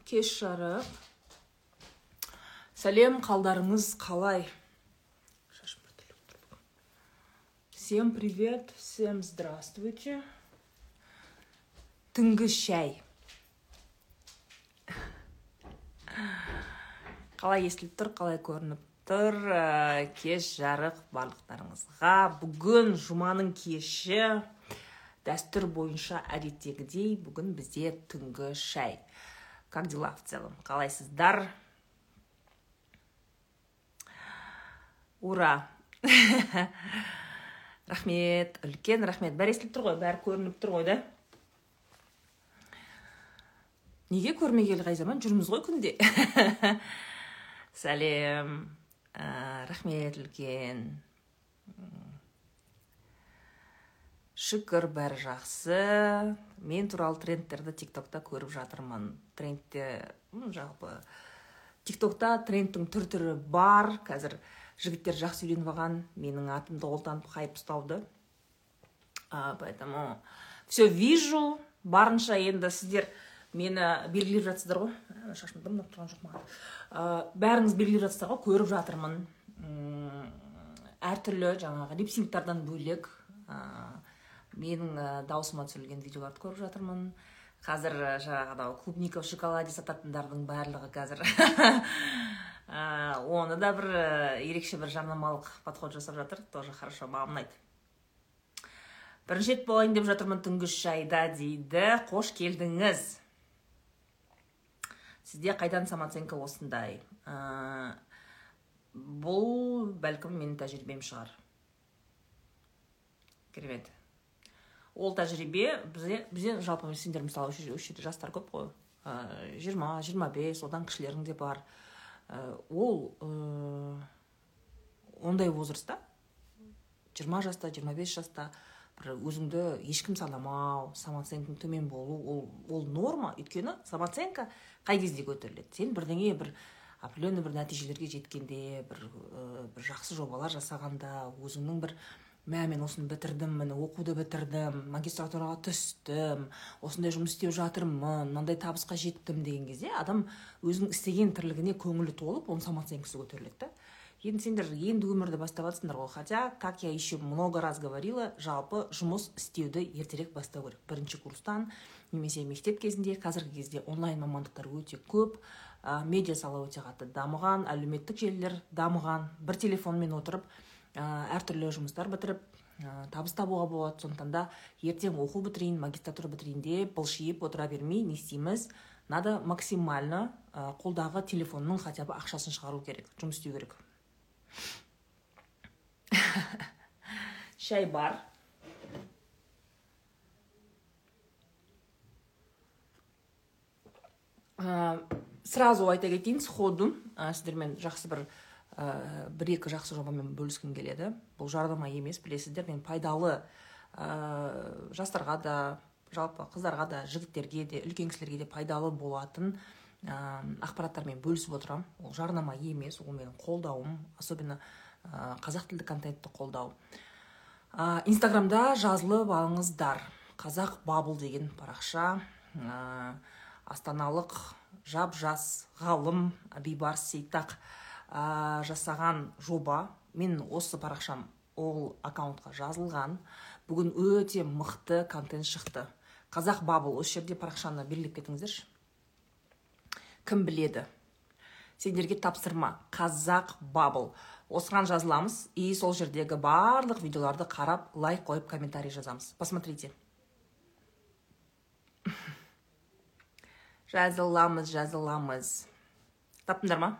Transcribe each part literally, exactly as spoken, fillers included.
Кеш жарық. Сәлем, қалдарыңыз қалай? Всем привет, всем здравствуйте. Түнгі шай. Қалай естіліп тұр, қалай көрініп тұр? Кеш жарық барлықтарыңызға. Бүгін жұманың кеші. Дәстүр бойынша әдеттегідей бүгін бізде түнгі шай. Как дела в целом? Қалайсыздар? Ура! Рахмет, үлкен рахмет. Бәрі естіліп тұр ғой, бәрі көрініп тұр ғой, да? Неге көрмегелі қай заман? Жүрміз ғой күнде. Сәлем, рахмет, үлкен. Шүкір, бәрі жақсы. Мен туралы трендтерді тиктокта көріп жатырмын. Трендте, жалпы, тиктокта трендтің түр-түрі бар. Қазір жігіттер жақсы үйреніп алған, менің атымды қолданып хайп ұстауды. Поэтому все вижу. Барынша енді сіздер мені белгілеп жатсыздар ғой. Шашымды дымдап тұрған жоқ маған. Бәріңіз белгілеп жатсыздар ғой, көріп жатырмын. Әртүрлі жаңағы липсинктардан бөлек менің даусыма түсірілген видеоларды көріп жатырмын. Қазір жаңағы клубника в шоколаде сататындардың барлығы қазір оны да бір ерекше бір жарнамалық подход жасап жатыр. Тоже хорошо, маған ұнайды. Бірінші рет болайын деп жатырмын түнгі шайда дейді. Қош келдіңіз. Сізде қайдан самооценка осындай? Бұл бәлкім менің тәжірибем шығар. Керемет. Ол тәжірибе бізде жалпы сендер мысалы өшеді жастар көп қой. жиырма жиырма бес, одан кішілерің де бар. Ол ондай возраста, жиырма жаста, жиырма бес жаста бір өзіңді ешкім санамау, самооценкаң төмен болу, ол норма. Өйткені самооценка қай кезде көтеріледі? Сен бірдеңе бір определенный бір нәтижелерге жеткенде, бір жақсы жобалар жасағанда, өзіңнің бір мә, мен осыны бітірдім, мені оқуды бітірдім, магистратураға түстім, осындай жұмыс істеп жатырмын, мынандай табысқа жеттім деген кезде адам өзінің істеген тірлігіне көңілі толып, оның самооценкасы көтеріледі. Енді сендер енді өмірді бастап жатсыңдар ғой. Хотя, как я еще много раз говорила, жалпы жұмыс істеуді ертерек бастау керек. Бірінші курстан, немесе мектеп кезінде, қазіргі кезде онлайн мамандықтар өте көп, медиа сала өте қатты дамыған, әлеуметтік желілер дамыған, бір телефонмен отырып әртүрлі жұмыстар бітіріп, табыс табуға болады. Сондықтан да ертең оқу бітірейін, магистратура бітірейін деп былшиып отыра бермей, не істейміз? Надо максимально қолдағы телефонның хотя бы ақшасын шығару керек, жұмыс істеу керек. Шай бар. Сразу айта кетейін, сходу сіздермен жақсы бір бір-екі жақсы жобамен бөліскім келеді. Бұл жарнама емес, білесіздер, мен пайдалы жастарға да, жалпы қыздарға да, жігіттерге де, үлкен кісілерге де пайдалы болатын ақпараттармен бөлісіп отырам. Ол жарнама емес, ол менің қолдауым, особенно қазақ тілді контентті қолдау. Инстаграмда жазылып алыңыздар. Қазақ Бабл деген парақша. Астаналық жап-жас ғалым Бейбарыс Сейтақ жасаған жоба. Мен осы парақшам ол аккаунтқа жазылған. Бүгін өте мықты контент шықты. Қазақ Бабл, осы жерде парақшаны белгілеп кетіңіздерші. Кім біледі? Сендерге тапсырма. Қазақ Бабл. Осыған жазыламыз, и сол жердегі барлық видеоларды қарап, лайк қойып, комментарий жазамыз. Посмотрите. Жазыламыз, жазыламыз. Таптыңдар ма?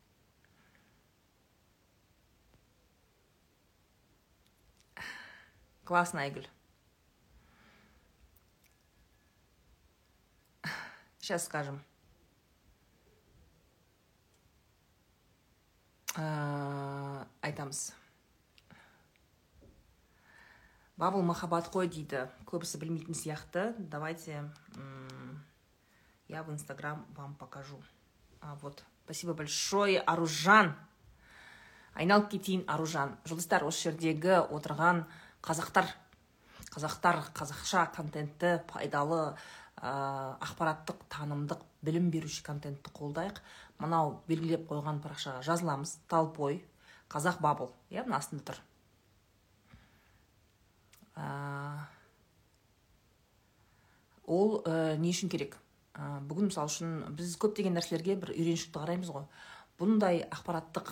Классно, Айгүл. Сейчас скажем. Айтамыз. Бабл махаббат қой дейді. Көбісі білмейтін сияқты. Давайте я в Инстаграм вам покажу. А вот. Спасибо большое, Аружан. Айналып кетейін, Аружан. Жұлдыздар, осы жердегі отырған қазақтар, қазақтар қазақша контентті, пайдалы ақпараттық танымдық білім беруші контентті қолдайық. Мынау белгілеп қойған парақшаға жазыламыз. Талпой қазақ бабл, иә, мына астында тұр. Ол не үшін керек? Бүгін мысалы үшін біз көптеген нәрселерге бір үйреншікті қараймыз ғой. Бұндай ақпараттық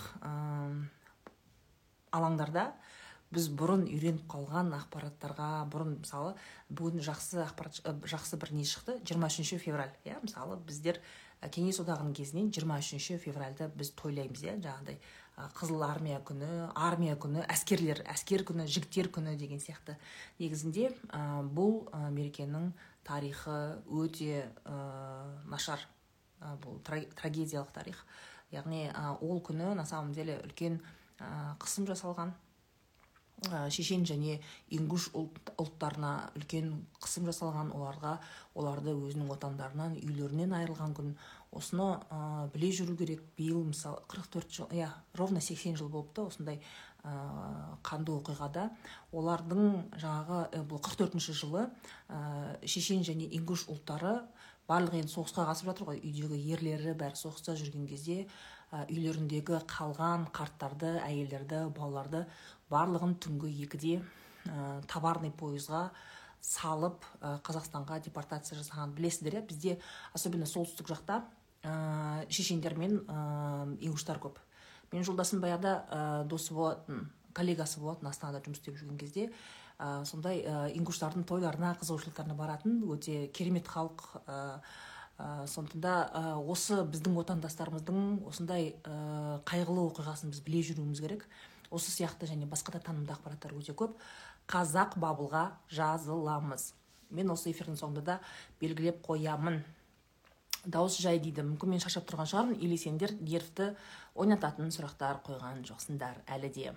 алаңдарда біз бұрын үйреніп қалған ақпараттарға, бұрын мысалы бүгін жақсы ақпарат, жақсы бір не шықты, жиырма үшінші февраль, иә, мысалы біздер Кеңес одағының кезінен жиырма үшінші февральды біз тойлаймыз, иә, жаңағыдай Қызыл армия күні, армия күні, әскерлер, әскер күні, жігіттер күні деген сияқты. Негізінде бұл мерекенің тарихы өте нашар, бұл трагедиялық тарих. Яғни ол күні на самом деле үлкен қысым жасалған. Шешен және ингуш ұлттарына үлкен қысым жасалған, оларға, оларды өзінің отандарынан, үйлерінен айырылған күн. Осыны біле жүру керек. Биыл мысалы қырық төрт жыл, иә, ровно сексен жыл болыпты осындай қанды оқиғада. Олардың жаңағы бұл қырық төртінші жылы шешен және ингуш ұлттары барлығы енді соғысқа қатысып жатыр ғой. Үйдегі ерлері бәрі соғыста жүрген кезде үйлеріндегі қалған қарттарды, әйелдерді, балаларды барлығын түнгі екіде товарный пойызға салып Қазақстанға депортация жасаған. Білесіздер, бізде особенно солтүстік жақта шешендер мен ингуштар көп. Мен жолдасым баяғыда досы болатын, коллегасы болатын, Астанада жұмыс істеп жүрген кезде сондай ингуштардың тойларына, қызығушылықтарына баратын, өте керемет халық. Сондықтан осы біздің отандастарымыздың осындай қайғылы оқиғасын біз біле жүруіміз керек. Осы сияқты және басқа да танымды ақпараттар өте көп. Қазақ бабылға жазыламыз. Мен осы эфирдің соңында да белгілеп қоямын. Дауыс жай дейді. Мүмкін мен шаршап тұрған шығармын, или сендер нервті ойнататын сұрақтар қойған жоқсыңдар әлі де.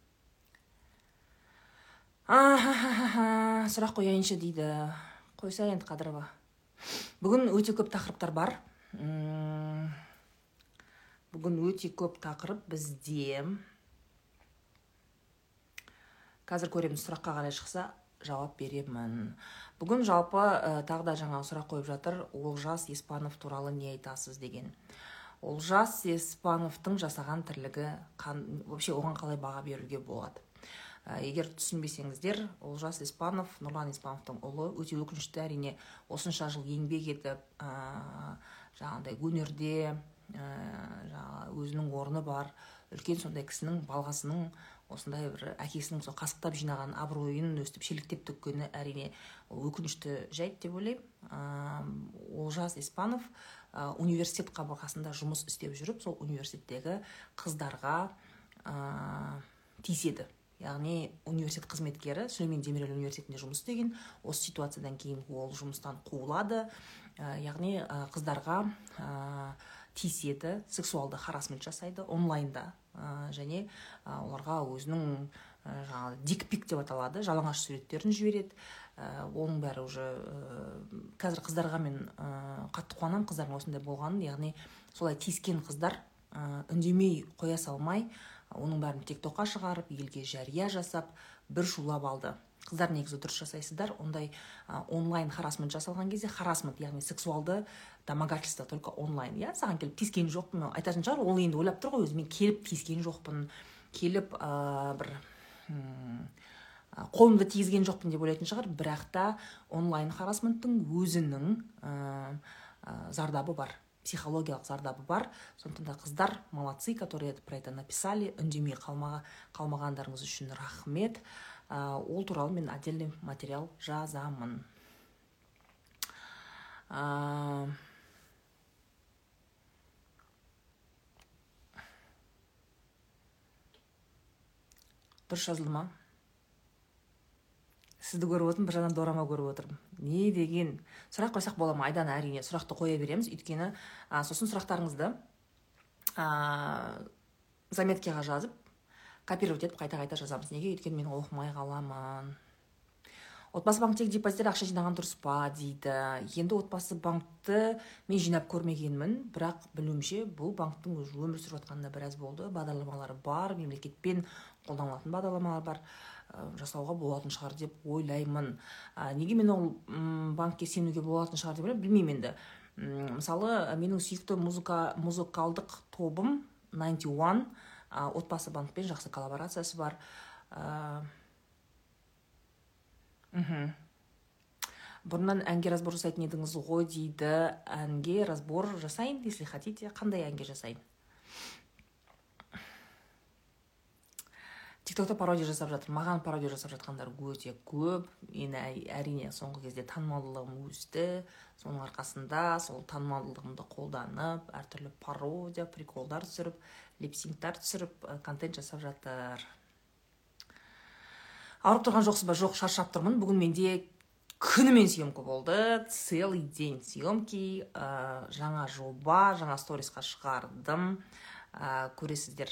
Сұрақ қояйыншы дейді. Қойса енді Қадырова. Бүгін өте көп тақырыптар бар. Бүгін өте көп тақырып бізде. Қазір көреміз, сұраққа қарай шықса жауап беремін. Бүгін жалпы тағы да жаңа сұрақ қойып жатыр. Олжас Еспанов туралы не айтасыз деген. Олжас Еспановтың жасаған тірлігі, вообще оған қалай баға беруге болады. Егер түсінбесеңіздер, Олжас Еспанов, Нұрлан Еспановтың ұлы, өте өкінішті, әрине осынша жыл еңбек етіп, жаңағыдай өнерде өзінің орны бар, үлкен сондай кісінің балғасының осындай бір әкесінің сол қасықтап жинаған абыройын өстіп шеліктеп төккені әрине өкінішті жайт деп ойлаймын. Олжас Еспанов университет қабырғасында жұмыс істеп жүріп, сол университеттегі қыздарға тиіседі. Яғни университет қызметкері Сүлеймен Демирел университетінде жұмыс істеген, осы ситуациядан кейін ол жұмыстан қуылады. Яғни қыздарға тиіседі, сексуалды харассмент жасайды онлайнда, және оларға өзінің дикпик деп аталады, жалаңаш суреттерін жібереді. Оның бәрі уже қазір қыздарға мен қатты қуанам, қыздардың осындай болғанын. Яғни солай тиіскен қыздар үндемей қоя салмай, оның бәрін тиктокқа шығарып, елге жария жасап, бір шулап алды. Қыздар негізі дұрыс жасайсыздар. Ондай онлайн харассмент жасалған кезде, харассмент, яғни сексуалды домогательство только онлайн. Я саған келіп тиіскен жоқпын. Айтатын шығар, ол енді ойлап тұр ғой, өзімен келіп тиіскен жоқпын, келіп бір қолымды тигізген жоқпын деп ойлайтын шығар. Бірақ та онлайн харассменттің өзінің зардабы бар, психологиялық зардабы бар. Сондықтан да қыздар молодцы, которые про это написали, үндемей қалмағандарыңыз үшін рахмет. Ол туралы мен отдельный материал жазамын. Дұрыс жазылды ма? Сізді көріп отырмын, бір жағынан дорама көріп отырмын. Не деген сұрақ қойсақ бола ма? Айдана, әрине сұрақты қоя береміз. Өйткені сосын сұрақтарыңызды заметкаға жазып, копировать етіп қайта-қайта жазамыз. Неге? Өйткені мен оқымай қаламын. Отбасы банктегі депозиттер ақша жинаған дұрыс па дейді. Енді отбасы банкті мен жинап көрмегенмін, бірақ білуімше бұл банктың өмір сүріп жатқанына біраз болды. Бағдарламалары бар, мемлекетпен қолданылатын бағдарламалар бар. жасауға болатын шығар деп ойлаймын. Неге мен ол банкке сенуге болатын шығар деп ойлаймын, білмеймін енді. Мысалы, менің сүйікті музыка музыкалдық тобым ninety one, отбасы банкпен жақсы коллаборациясы бар. Мхм. Бұрыннан әнге разбор жасайтын едіңіз ғой дейді. Әнге разбор жасайын, если хотите. Қандай әнге жасайын? Тиктокта пародия жасап жатыр. Маған пародия жасап жатқандар өте көп. Мен әрине соңғы кезде танымалдылығым өсті. Соның арқасында сол танымалдылығымды қолданып, әртүрлі пародия, приколдар түсіріп, липсинктар түсіріп, контент жасап жатыр. Ауырып тұрған жоқсыз ба? Жоқ, шаршап тұрмын. Бүгін менде күнімен съемка болды. Целый день съемки. Жаңа жоба, жаңа сторисқа шығардым. Көресіздер.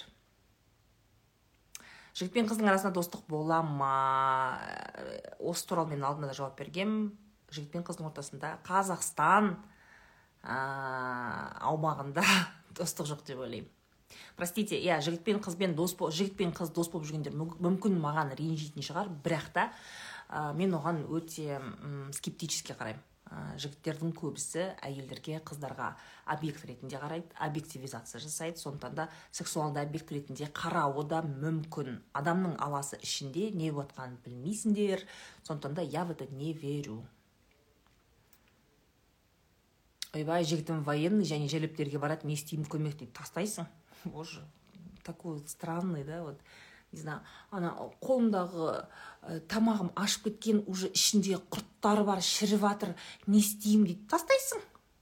Жігіт пен қыздың арасында достық бола ма? Осы туралы мен алдында да жауап бергем. Жігіт пен қыздың ортасында Қазақстан аумағында достық жоқ деп ойлаймын. Простите, я жігіт пен қызбен дос болып, жігіт пен қыз дос болып жүргендер мүмкін маған ренжитін шығар, бірақ та мен оған өте скептически қараймын. Жігіттердің көбісі әйелдерге, қыздарға объект ретінде қарайды, объективизация жасайды, сондықтан да сексуалды объект ретінде қарауы да мүмкін. Адамның аласы ішінде не отқанын білмейсіңдер, сондықтан да я в это не верю. Ойбай, жігітім военный және желептерге барады, не істеймін, көмек дейді. Тастайсың? Боже, такой странный, да, вот. Не знаю, ана қолымдағы тамағым ашып кеткен, уже ішінде құрттары бар, шіріп жатыр, не істеймін дейді. Тастайсың?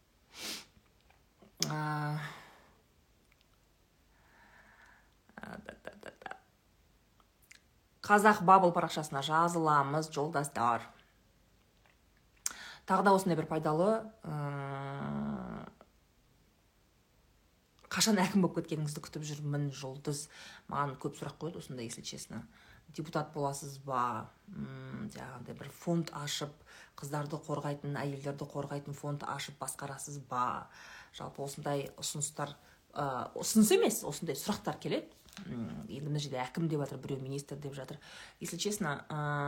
Қазақ бабыл парақшасына жазыламыз, жолдастар. Тағы да осындай бір пайдалы, қашан әкім болып кеткеніңізді күтіп жүрмін, Жұлдыз. Маған көп сұрақ қойды осында, если честно. Депутат боласыз ба? Жаңағыдай бір фонд ашып, қыздарды қорғайтын, әйелдерді қорғайтын фонд ашып басқарасыз ба? Жалпы осындай ұсыныстар, ұсыныс емес, осындай сұрақтар келеді. Енді мына жерде әкім деп жатыр, біреу министр деп жатыр. Если честно,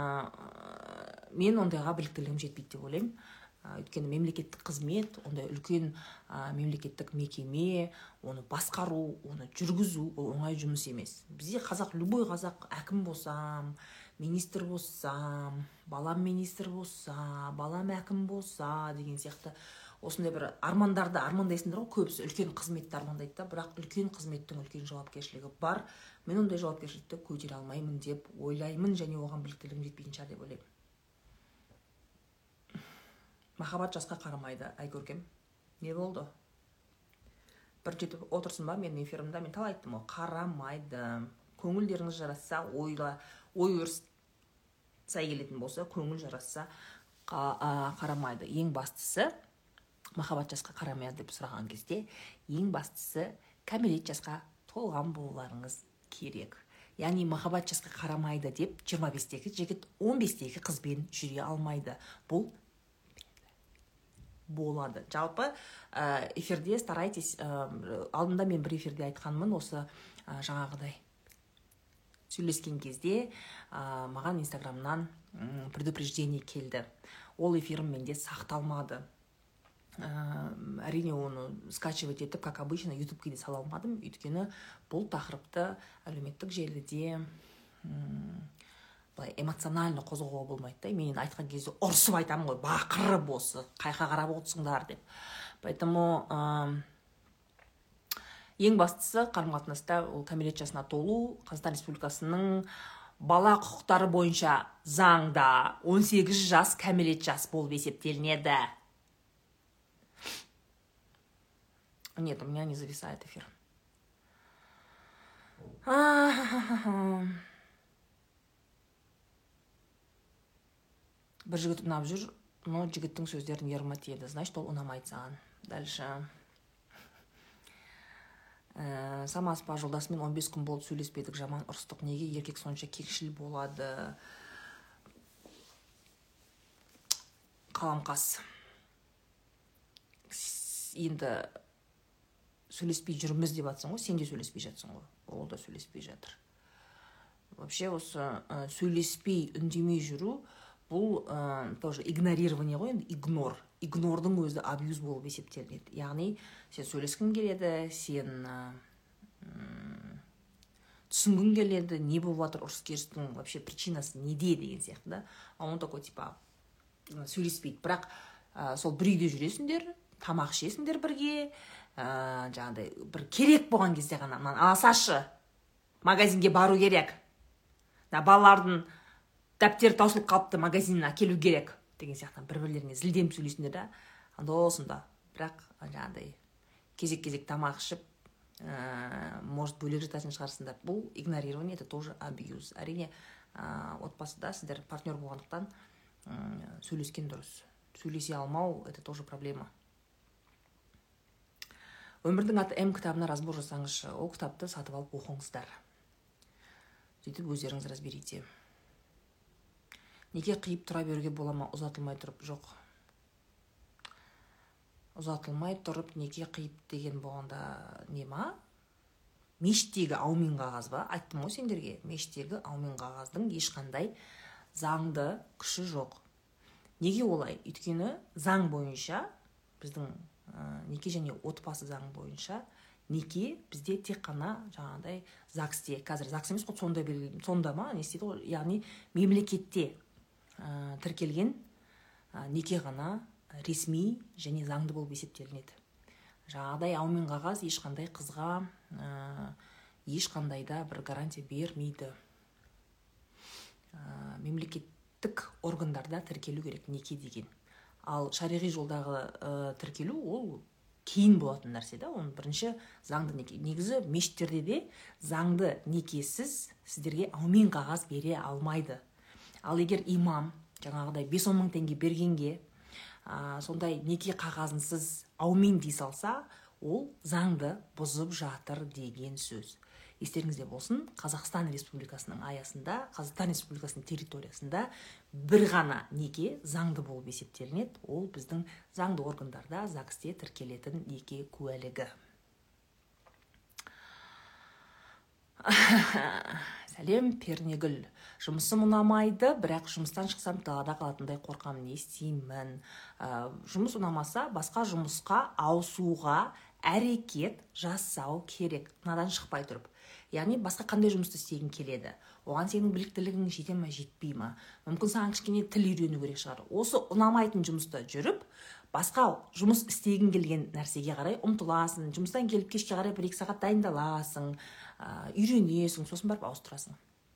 мен ондайға біліктілігім жетпейді деп ойлаймын. Өйткені мемлекеттік қызмет, ондай үлкен мемлекеттік мекеме, оны басқару, оны жүргізу, ол оңай жұмыс емес. Бізде қазақ, любой қазақ әкім болсам, министр болсам, балам министр болса, балам әкім болса деген сияқты осындай бір армандарды армандайсыңдар ғой, көбісі үлкен қызметті армандайды да, бірақ үлкен қызметтің үлкен жауапкершілігі бар. Мен ондай жауапкершілікті көтере алмаймын деп ойлаймын, және оған біліктілігім жетпейтін шығар деп ойлаймын. Махаббат жасқа қарамайды, Айкөркем. Не болды? Бір жетіп отырсын ба менің эфирімда? Мен талай айттым ғой, қарамайды. Көңілдеріңіз жарасса, ойла, ой өріс келетін болса, көңіл жарасса қарамайды. Ең бастысы, махаббат жасқа қарамайды деп сұраған кезде, ең бастысы кәмелет жасқа толған болуларыңыз керек. Яғни махаббат жасқа қарамайды деп жиырма бестегі жігіт он бестегі қызбен жүре алмайды. Бұл болады. Жалпы эфирде старайтесь, алдында мен бір эфирде айтқанмын, осы жаңағыдай сөйлескен кезде маған инстаграмнан предупреждение келді. Ол эфирім менде сақталмады. Әрине оны скачивать етіп, как обычно, ютубке де сала алмадым, өйткені бұл тақырыпты әлеуметтік желіде эмоционально қозғауға болмайды. Мен айтқан кезде ұрсып айтамын ғой, бақырып осы, қайқа қарап отырсыңдар деп. Поэтому ең бастысы қарым-қатынаста ол кәмелет жасына толу. Қазақстан Республикасының бала құқықтары бойынша заңда он сегіз жас кәмелет жас болып есептелінеді. Нет, у меня не зависает эфир. Бір жігіт ұнап жүр, но жігіттің сөздерін еріма тиеді. Значит, ол ұнамайды саған. Дальше. Самас па, жолдасымен он бес күн болып сөйлеспедік, жаман ұрыстық. Неге еркек сонша кекшіл болады? Қаламқас. Енді сөйлеспей жүрміз деп жатсың ғой, сен де сөйлеспей жатсың ғой. Ол да сөйлеспей жатыр. вообще осы ә, сөйлеспей үндемей жүру бұл ә, тоже игнорирование ғой, енді игнор игнордың өзі абьюз болып есептелінеді. Яғни сен сөйлескің келеді, сен ә, түсінгің келеді, не болып жатыр, ұрыс керістің вообще причинасы неде деген сияқты да. А он такой типа сөйлеспейді. Бірақ ә, сол бір үйде жүресіңдер, тамақ ішесіңдер бірге, ә, жаңағыдай бір керек болған кезде ғана алсашы, магазинге бару керек, балалардың дәптері таусылып қалыпты, магазиніне әкелу керек деген сияқты бір-бірлеріне зілденіп сөйлейсіңдер да. Анда осында. Бірақ жаңағыдай кезек-кезек тамақ ішіп, ә, может бөлек жататын шығарсыңдар. Бұл игнорирование, это тоже абьюз. Әрине, ә, отбасыда сіздер партнер болғандықтан ә, сөйлескен дұрыс. Сөйлесе алмау, это тоже проблема. Өмірдің аты М кітабына разбор жасаңызшы. Ол кітапты сатып алып оқыңыздар. Сөйтіп өздеріңіз разберите. Неге қиып тұра беруге бола ма? Ұзатылмай тұрып? Жоқ. Ұзатылмай тұрып неге қиып деген болғанда не ма? Мешіттегі аумен қағаз ба? Айттым ғой сендерге. Мешіттегі аумен қағаздың ешқандай заңды күші жоқ. Неге олай? Өйткені заң бойынша, біздің ә, неке және отбасы заң бойынша, неке бізде тек қана жаңағыдай ЗАГСте, қазір ЗАГС емес қой, сонда белгіленген, сонда ма, не істейді ғой, яғни мемлекетте ә, тіркелген ә, неке ғана ресми және заңды болып есептелінеді. Жаңағыдай аумен қағаз ешқандай қызға ә, ешқандай да бір гарантия бермейді. Ә, мемлекеттік органдарда тіркелу керек неке деген. Ал шариғи жолдағы ә, тіркелу ол кейін болатын нәрсе да. Оның бірінші заңды неке. Негізі мешіттерде де заңды некесіз сіздерге аумен қағаз бере алмайды. Ал егер имам жаңағыдай бес-он мың теңге бергенге ә, сондай неке қағазынсыз аумен дей салса, ол заңды бұзып жатыр деген сөз. Естеріңізде болсын, Қазақстан Республикасының аясында, Қазақстан Республикасының территориясында бір ғана неке заңды болып есептелінеді. Ол біздің заңды органдарда ЗАГСте тіркелетін неке куәлігі. Сәлем, Пернегүл. Жұмысым ұнамайды, бірақ жұмыстан шықсам далада қалатындай қорқамын, не істеймін? Ә, жұмыс ұнамаса, басқа жұмысқа ауысуға әрекет жасау керек, мынадан шықпай тұрып. Яғни басқа қандай жұмысты істегің келеді? Оған сенің біліктілігің жете ме, жетпей ме? Мүмкін саған кішкене тіл үйрену керек шығар. Осы ұнамайтын жұмыста жүріп, басқа жұмыс істегің келген нәрсеге қарай ұмтыласың, жұмыстан келіп кешке қарай бір-екі сағат дайындаласың, ә, үйренесің, сосын барып ауыстырасың.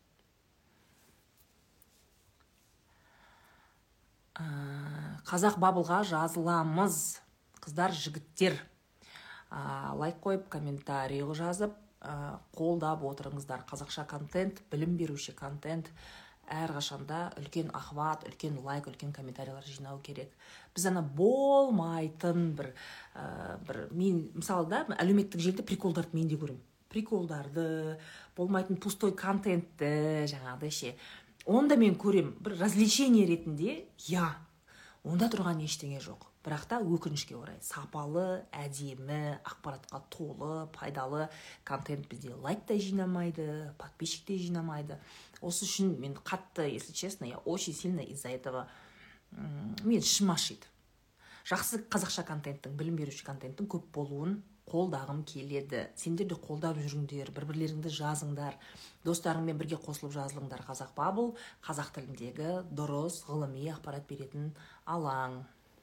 Ә, қазақ бабылға жазыламыз, қыздар, жігіттер. Ә, лайк қойып, комментарий жазып, ә, қолдап отырыңыздар. Қазақша контент, білім беруші контент әрқашанда үлкен ахват, үлкен лайк, үлкен комментарийлар жинау керек. Біз ана болмайтын бір, ә, бір мен мысалы да әлеуметтік желіде приколдарды мен де көремін. Приколдарды, болмайтын пустой контентті, жаңағыдай ше. Онда мен көрем, бір развлечение ретінде, я, онда тұрған ештеңе жоқ. Бірақ та өкінішке орай, сапалы, әдемі, ақпаратқа толы, пайдалы контент бізде лайк та жинамайды, подписчик те жинамайды. Осы үшін мен қатты, если честно, я очень сильно из-за этого мен ішім ашиды. Жақсы қазақша контенттің, білім беруші контенттің көп болуын қолдағым келеді. Сендер де қолдап жүріңдер, бір-бірлеріңді жазыңдар, достарыңмен бірге қосылып жазылыңдар. Қазақ бабыл, қазақ тіліндегі дұрыс ғылыми ақпарат беретін алаң.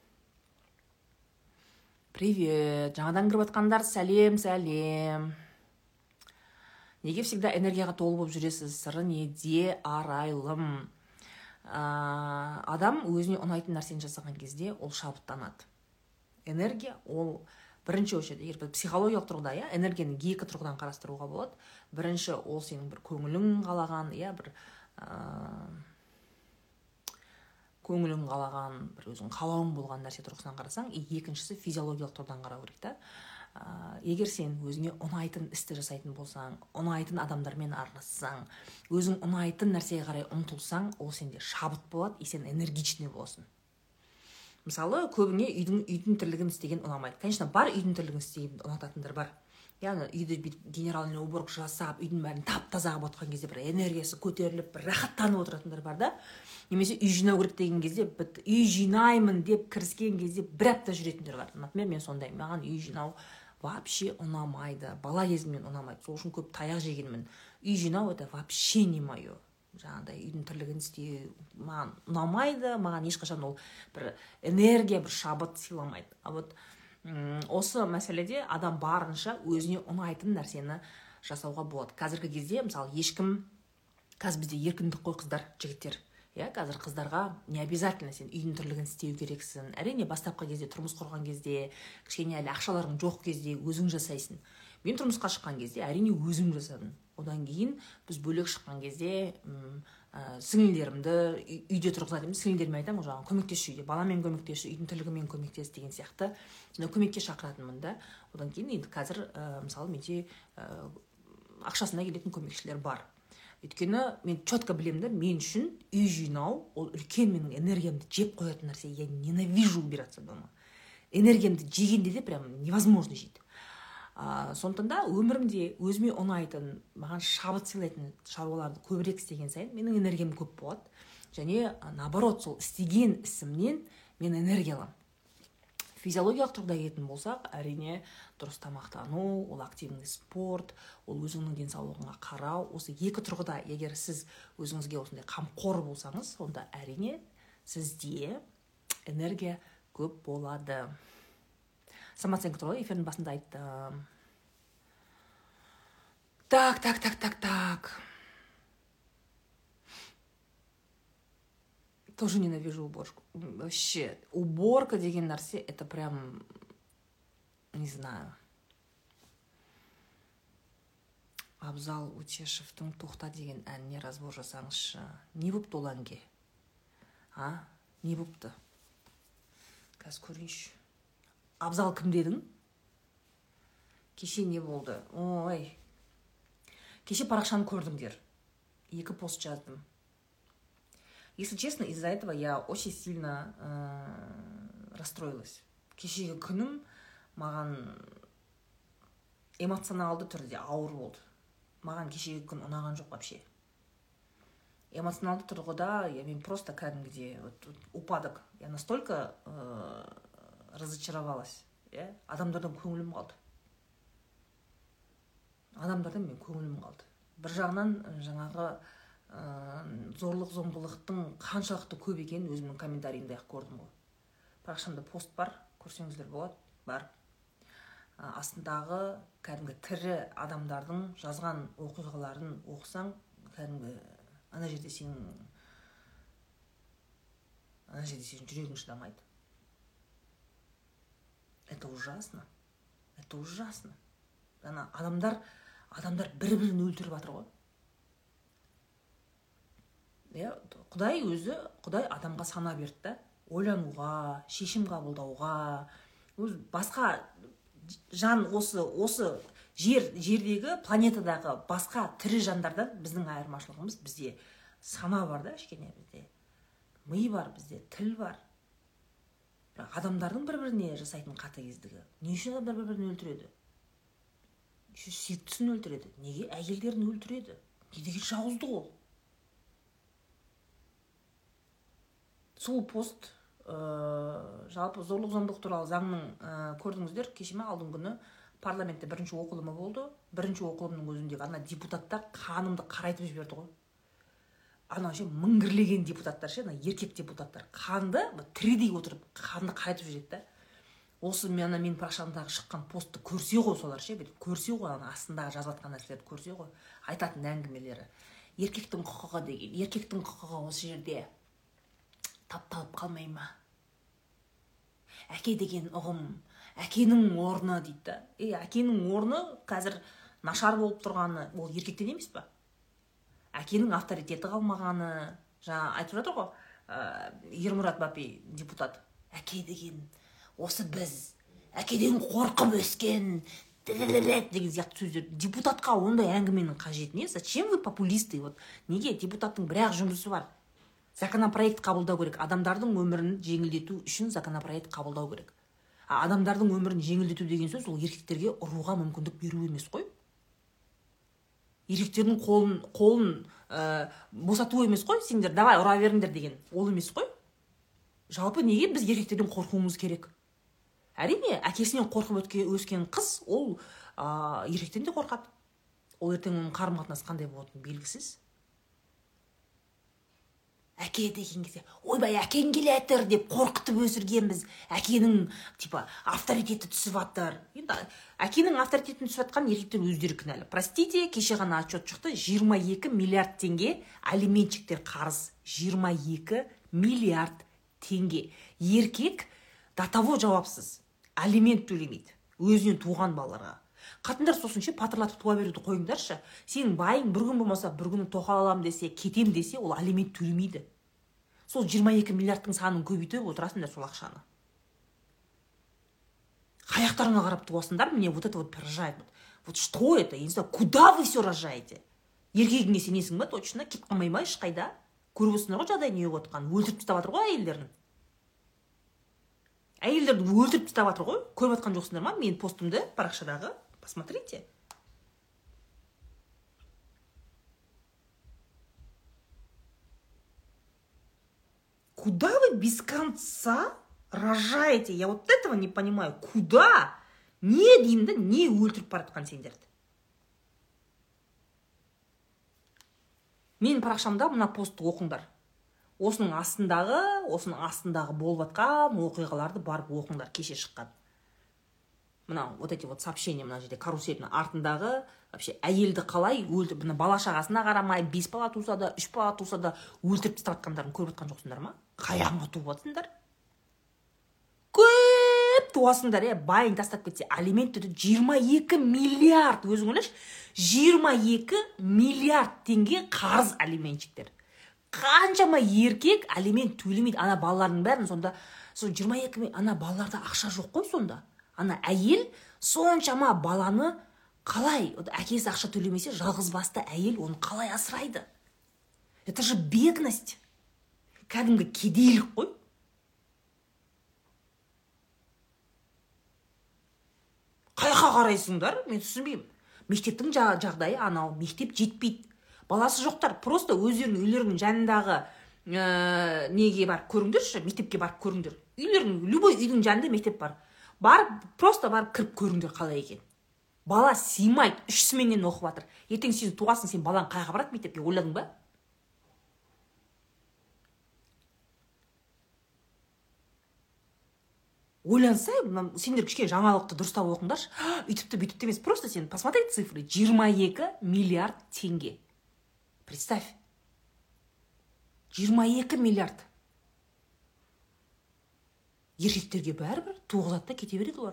Привет, жаңадан кіріп атқандар, сәлем, сәлем. Неге всегда энергияға толы болып жүресіз? Сыры неде, арайлым? Ә, адам өзіне ұнайтын нәрсені жасаған кезде ол шабыттанады. Энергия ол бірінші очередь, егер психологиялық тұрғыда, я, энергияны екі тұрғыдан қарастыруға болады. Бірінші ол сенің бір көңілің қалаған, я, бір ә, көңілің қалаған, бір өзің қалауың болған нәрсе тұрғысынан қарасаң, екіншісі физиологиялық тұрғыдан қарау керек та. Ә, егер сен өзіңе ұнайтын істі жасайтын болсаң, ұнайтын адамдармен аралассаң, өзің ұнайтын нәрсеге қарай ұмтылсаң, ол сенде шабыт болады, и сен энергичный боласың. Мысалы, көбіне үйдің, үйдің тірлігін істеген ұнамайды. Конечно, бар үйдің тірлігін істеген ұнататындар бар. яғни үйді бүйтіп генеральный уборка жасап үйдің бәрін тап таза қылып отқан кезде бір энергиясы көтеріліп бір рахаттанып отыратындар бар да. Немесе үй жинау керек деген кезде біт үй жинаймын деп кіріскен кезде бір апта жүретіндер бар. Например, мен сондай, маған үй жинау вообще ұнамайды, бала кезімнен ұнамайды, сол үшін көп таяқ жегенмін. Үй жинау это вообще не мое. Жаңағыдай үйдің тірлігін істеу маған ұнамайды, маған ешқашан ол бір энергия, бір шабыт сыйламайды. А вот осы мәселеде адам барынша өзіне ұнайтын нәрсені жасауға болады. Қазіргі кезде мысалы ешкім, қазір бізде еркіндік қой қыздар, жігіттер. Иә, қазір қыздарға не обязательно сен үйдің тірлігін істеу керексің. Әрине бастапқы кезде, тұрмыс құрған кезде, кішкене әлі ақшаларың жоқ кезде өзің жасайсың. Мен тұрмысқа шыққан кезде әрине өзім жасадым. Одан кейін біз бөлек шыққан кезде ә, сіңілдерімді үйде тұрғызады деймін, сіңілдеріме айтамын, жаңағы көмектес үйде, баламен көмектес, үйдің тірлігімен көмектес деген сияқты көмекке шақыратынмын да. Одан кейін енді қазір ә, мысалы менде ә, ақшасына келетін көмекшілер бар. Өйткені мен четко білемін да, мен үшін үй жинау ол үлкен менің энергиямды жеп қоятын нәрсе. Я ненавижу убираться дома. Энергиямды жегенде де прям невозможно жейді. А, сондықтан да өмірімде өзіме ұнайтын, маған шабыт сыйлайтын шаруаларды көбірек істеген сайын менің энергиям көп болады. Және наоборот, сол істеген ісімнен мен энергия аламын. Физиологиялық тұрғыда келетін болсақ, әрине дұрыс тамақтану, ол активный спорт, ол өзіңнің денсаулығыңа қарау. Осы екі тұрғыда егер сіз өзіңізге осындай қамқор болсаңыз, онда әрине сізде энергия көп болады. Самооценка туралы эфирдің басында айттым. Так, так, так, так, так. Тоже ненавижу уборку. Вообще, уборка деген нәрсе, это прям, не знаю. Абзал Утешевтің тоқта деген әніне разбор жасаңызшы. Не бопты ол әнге? А? Не бопты? Қазір көрейінші. Абзал кім дедің? Кеше не болды? Ой. Кеше парақшаны көрдіңдер. Екі пост жаздым. Если честно, из-за этого я очень сильно э, расстроилась. Кешегі күнім маған эмоционалды түрде ауыр болды. Маған кешегі күн ұнаған жоқ вообще. Эмоционалды тұрғыда я мен просто кәдімгідей вот, вот, упадок. Я настолько э, разочаровалась. Yeah? Адамдардан көңілім қалды. Адамдардан мен көңілім қалды. Бір жағынан жаңағы ә, зорлық зомбылықтың қаншалықты көп екенін өзімнің комментарийімде көрдім ғой. Парақшамда пост бар, көрсеңіздер болады, бар. Ә, астындағы кәдімгі тірі адамдардың жазған оқиғаларын оқысаң, кәдімгі ана жерде сенің ана жерде сенің жүрегің шыдамайды. Это ужасно. Это ужасно. Ана адамдар адамдар бір-бірін өлтіріп жатыр ғой. Я, Құдай өзі, Құдай адамға сана берді да, ойлануға, шешім қабылдауға, өз басқа жан осы осы жер жердегі планетадағы басқа тірі жандардан біздің айырмашылығымыз, бізде сана бар да, кішкене бізде ми бар, бізде тіл бар. Бірақ адамдардың бір-біріне жасайтын қатыгездігі. Не үшін адамдар бір-бірін өлтіреді? Сүйіктісін өлтіреді. Неге әйелдерін өлтіреді? Не деген жауыздық ол? Сол пост ә, жалпы зорлық зомбылық туралы заңның ә, көрдіңіздер, кеше ме алдыңғы күні парламентте бірінші оқылымы болды. Бірінші оқылымның өзіндегі ана депутаттар қанымды қарайтып жіберді ғой. Ана ше міңгірлеген депутаттар ше, ана еркек депутаттар қанды тірідей отырып қанды қарайтып жүреді да. Осы мен мен парақшамдағы шыққан постты көрсе ғой солар ше, көрсе ғой ана астындағы жазып жатқан нәрселерді көрсе ғой, айтатын әңгімелері. Еркектің құқығы деген, еркектің құқығы осы жерде тапталып қалмай ма? Әке деген ұғым, әкенің орны дейді. Е, әкенің орны қазір нашар болып тұрғаны, ол еркектен емес па? Әкенің авторитеті қалмағаны, жаңа айтып жатыр ғой, Ермұрат Бапи депутат. Әке деген осы біз, әкеден қорқып өскен, деген сияқты сөздер. Депутатқа ондай әңгіменің қажеті не? Зачем вы популисты? Вот, неге депутаттың бір-ақ жұмысы бар? Законопроект қабылдау керек. Адамдардың өмірін жеңілдету үшін законопроект қабылдау керек. адамдардың өмірін жеңілдету деген сөз ол еркектерге ұруға мүмкіндік беру емес қой. Еркектердің қолын қолын ә, босату емес қой. Сендер давай ұра беріңдер деген ол емес қой. Жалпы неге біз еркектерден қорқуымыз керек? Әрине, әкесінен қорқып өскен қыз ол ә, еркектен де қорқады. Ол ертең оның қарым-қатынасы қандай болатыны белгісіз. Әке деген кезде, ойбай, әкең келетір деп қорқытып өсіргенбіз. Әкенің типа авторитеті түсіп жатыр. Енді әкенің авторитетін түсіп жатқан еркектер өздері кінәлі. Простите, кеше ғана отчет шықты, жиырма екі миллиард теңге алиментчиктер қарыз. жиырма екі миллиард теңге. Еркек до того жауапсыз. Алимент төлемейді өзінен туған балаларға. Қатындар сосын ше патырлатып туа беруді қойыңдаршы. Сенің байың бір күн болмаса бір күні тоқал алам десе, кетем десе, ол алимент төлемейді. Сол жиырма екі миллиардтың санын көбейтіп отырасыңдар сол ақшаны. Қаяқтарыңа қарап туасыңдар, мне вот это вот поражает. Вот что это? Я не знаю, куда вы все рожаете? Еркегіңе сенесің ба точно? Кетіп қалмай ма ешқайда? Көріп отырсыңдар ғой жағдай не болып жатқанын. Өлтіріп тастап жатыр ғой әйелдерін. Әйелдерді өлтіріп тастап жатыр ғой. Көріп жатқан жоқсыңдар ма? Мен постымды парақшадағы. Посмотрите. Куда вы без конца рожаете? Я вот этого не понимаю. Куда? Не деймін да, не өлтіріп баратқан сендерді. Менің парақшамда мына постты оқыңдар. Осының астындағы, осының астындағы болып жатқан оқиғаларды барып оқыңдар, кеше шыққан. Мына вот эти вот сообщения, мына жерде карусельдің артындағы вообще әйелді қалай өлтіріп, мына бала шағасына қарамай, бес бала туса да, үш бала туса да өлтіріп тастап жатқандарын көріп жатқан жоқсыңдар ма? Қаяғыңа туып жатсыңдар? Көп туасыңдар, е, байың тастап кетсе, алимент төлеуді жиырма екі миллиард, өзің ойлашы, жиырма екі миллиард теңге қарыз алиментчиктер. Қаншама еркек алимент төлемейді ана балалардың бәрін, сонда сол жиырма екі, ана балаларда ақша жоқ қой сонда. Ана әйел соншама баланы қалай, әкесі ақша төлемесе, жалғыз басты әйел оны қалай асырайды? Это же бедность. Кәдімгі кедейлік қой. Қайқа қарайсыңдар? Мен түсінбеймін. Мектептің жағдайы анау, мектеп жетпейді. Баласы жоқтар, просто өздерінің үйлерінің жанындағы ә, неге барып көріңдерші, мектепке барып көріңдер. Үйлерінің, любой үйдің жанында мектеп бар. Барып, просто барып кіріп көріңдер қалай екен. Бала сыймайды, үш сменнен оқып жатыр. Ертең сен туасың, сен балаң қайға барады мектепке, ойладың ба? Ойлансай, сендер кішкене жаңалықты дұрыстап оқыңдаршы. Үйтіпті, бүйтіпті емес, просто сен посмотри цифры. жиырма екі миллиард теңге. Представь. жиырма екі миллиард. Еркектерге бәрібір туғызатта кете береді олар.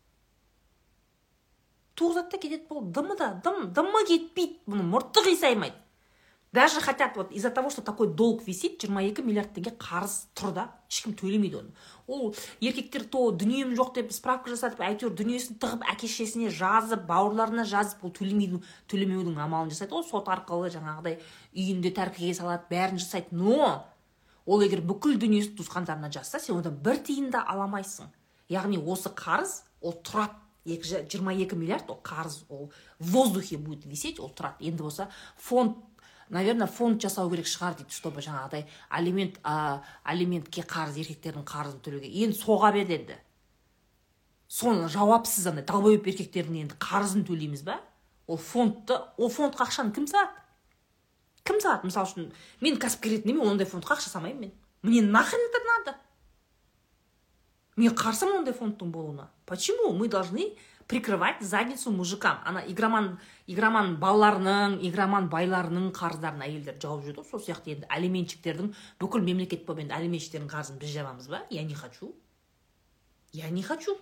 Туғызатта кетеді бұл дымы да, дым, дымы кетпейді, бұны мұрты қисаймайды. Даже хотят, вот из-за того, что такой долг висит, жиырма екі миллиард теңге қарыз тұр да, ешкім төлемейді оны. Ол еркектер то дүнием жоқ деп справка жасатып, әйтеуір дүниесін тығып, әке-шешесіне жазып, бауырларына жазып, ол төлемейді, төлемеудің амалын жасайды. Ол сот арқылы жаңағыдай үйінде тәркіге салады, бәрін жасайды. Но ол егер бүкіл дүниесін туысқандарына жазса, сен одан бір тиын да аламайсың. Яғни осы қарыз, ол тұрады. жиырма екі миллиард, ол қарыз, ол в воздухе будет висеть, ол тұрады. Енді болса фонд, наверное, фонд жасау керек шығар дейді, чтобы жаңағыдай алимент, а, алиментке қарыз, еркектердің қарызын төлеуге. Енді соға берді енді. Соны жауапсыз андай далбойып еркектердің енді қарызын төлейміз ба? Ол фондты, ол фондқа ақшаны кім салады? Кім салады? Мысалы үшін, мен кәсіпкер ретінде ондай фондқа ақша салмаймын мен. Мне нахрен это надо? Мен қарсымын ондай фондтың болуына. Почему? Мы должны прикрывать задницу мужикам. Ана игроман, игроман балаларының, игроман байларының қарыздарын әйелдер жауып жүрді. Сол сияқты енді алиментчиктердің бүкіл мемлекет болып енді алиментчиктердің қарызын біз жабамыз ба? Я не хочу. Я не хочу.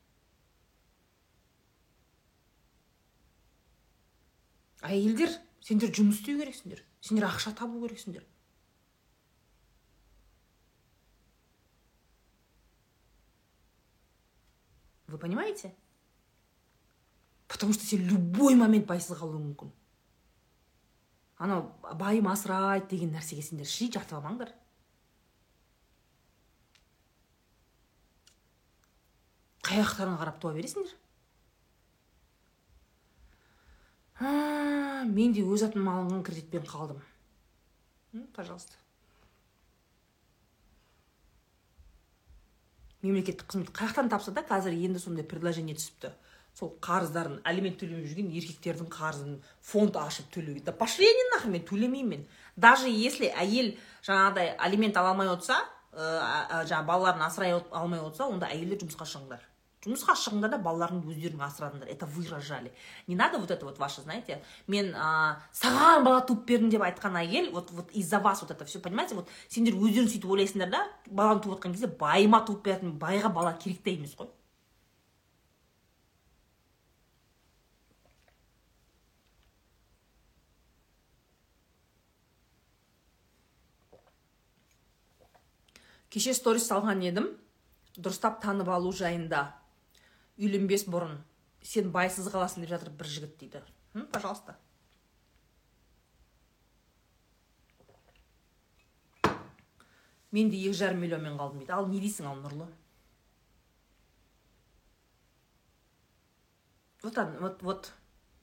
Әйелдер, сендер жұмыс істеу керексіңдер. Сендер ақша табу керексіңдер. Вы понимаете? Потому что сен любой момент байсыз қалуың мүмкін. Ана байым асырайды деген нәрсеге сендер ши жатып алмаңдар. аяқтарыңа қарап туа бересіңдер. Мен де өз атыма алынған кредитпен қалдым. Пожалуйста. Мемлекеттік қызмет қаяқтан тапса да қазір енді сондай предложение түсіпті. Сол қарыздарын, алимент төлемей жүрген еркектердің қарызын фонд ашып төлеуге. Да пошли они нахрен, мен төлемеймін. Даже если әйел жаңағыдай алимент ала алмай отса, жаңа балаларын асырай алмай отса, онда әйелдер жұмысқа шығыңдар. Жұмысқа шығыңдар да балаларын өздерің асырадыңдар. Это вы рожали. Не надо вот это вот ваше, знаете, мен а, саған бала туып бердім деп айтқан әйел, вот, вот из-за вас вот это все, понимаете, вот сендер өздерің сөйтіп ойлайсыңдар да, баланы туып отқан кезде байыма туып бердім, байға бала керек те емес қой. Кеше сторис салған едім, дұрыстап танып алу жайында. Үйленбес бұрын, сен байсыз қаласың деп жатыр бір жігіт дейді. Хм, пожалуйста. Мен де екі жарым миллионмен қалдым дейді. Ал не дейсің, ал Нұрлы? Вот, вот, вот.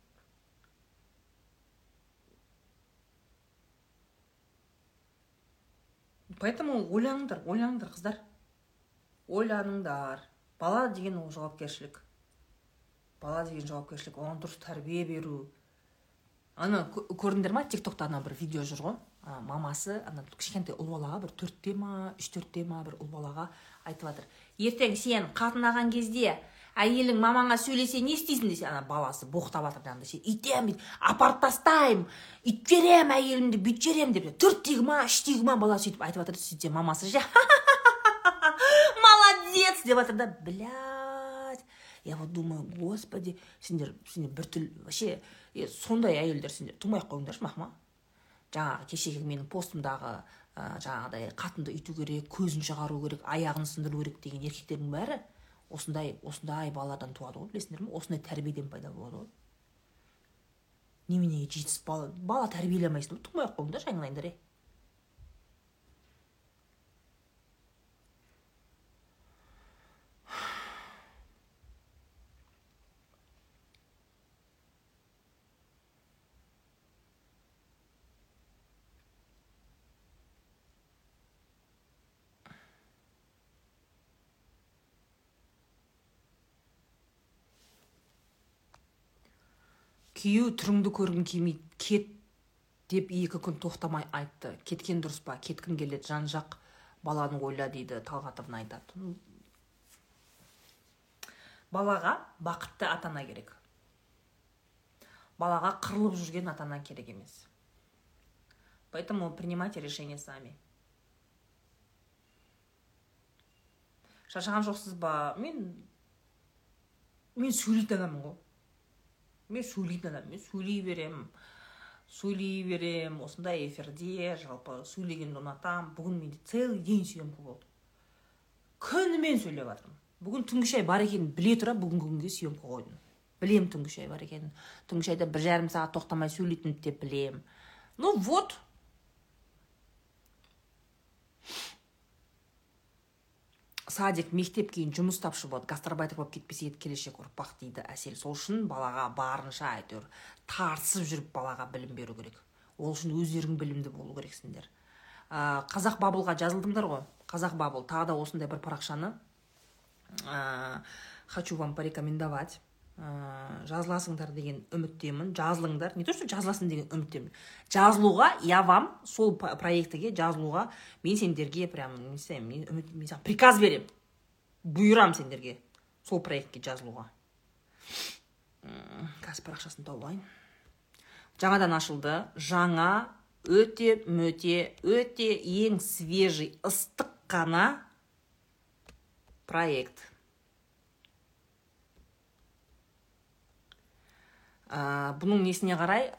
Поэтому ойланыңдар, ойланыңдар, қыздар. Ойланыңдар. Бала деген ол жауапкершілік. Бала деген жауапкершілік. Оған дұрыс тәрбие беру. Ана көрдіңдер ма? тиктокта ана бір видео жүр ғой. Мамасы ана кішкентай ұл балаға бір төртте ма, үш төртте ма бір ұл балаға айтып жатыр. Ертең сен қатынаған кезде әйелің мамаңа сөйлесе не істейсің десе, ана баласы боқтап жатыр жаңағыдай. Сен үйтем, апарып тастаймын, үйт берем әйелімді, бүйт жерем деп. төрттегі ма, үштегі ма бала сөйтіп айтып жатыр. Сөйтсе мамасы же молодец деп жатыр да, блядь. Я вот думаю, господи, сендер, сендер бір түл, вообще, сондай әйелдер сендер тумай қойыңдаршы мақма. Жаңағы кешегі менің постымдағы жаңағыдай қатынды үйту керек, көзін шығару керек, аяғын сындыру керек деген еркектердің бәрі осындай, осындай баладан туады ғой, білесіңдер ме? Осындай тәрбиеден пайда болады ғой. Неменеге жетісіп бала, бала тәрбиелемейсің, тумай қойыңдаршы айналайындар, е. Күйеу түріңді көргің келмейді, кет деп екі күн тоқтамай айтты. Кеткен дұрыс па? Кеткін келеді, жан жақ баланы ойла дейді, Талғатовна айтады. Балаға бақытты атана керек. Балаға қырылып жүрген атана керек емес. Поэтому принимайте решение сами. Шаршаған жоқсыз ба? Мен мен сөйлейтін адаммын ғой. Мен сөйлейтін адам, мен сөйлей берем, сөйлей берем, осындай эфирде, жалпы сөйлегенді ұнатам. Бүгін менде целый день съемка болды. Күнімен сөйлеп жатырмын. Бүгін түнгі шай бар екенін біле тұра, бүгін күнге съемка қойдым. Білем түнгі шай бар екенін. Түнгі шайда бір жарым сағат тоқтамай сөйлейтінді де білем. Ну вот. Садик, мектеп кейін жұмыс тапшы болады, гастарбайтер болып кетпесе ет келешек ұрпақ дейді Әсел. Сол үшін балаға барынша әйтеуір тартысып жүріп балаға білім беру керек. Ол үшін өздерің білімді болу керексіңдер. Қазақ бабылға жазылдыңдар ғой. Қазақ бабыл тағы да осындай бір парақшаны хочу вам порекомендовать. Жазыласыңдар деген үміттемін. Жазылыңдар. Не то, что жазыласың деген үміттемін. Жазылуға, я вам сол проектіге жазылуға мен сендерге прям, не знаю, мен приказ берем. Бұйырам сендерге сол проектке жазылуға. Қазір парақшасын тауып алайын. Жаңадан ашылды. Жаңа, өте, мөте, өте ең свежий, ыстық қана проект. Бұның несіне қарай,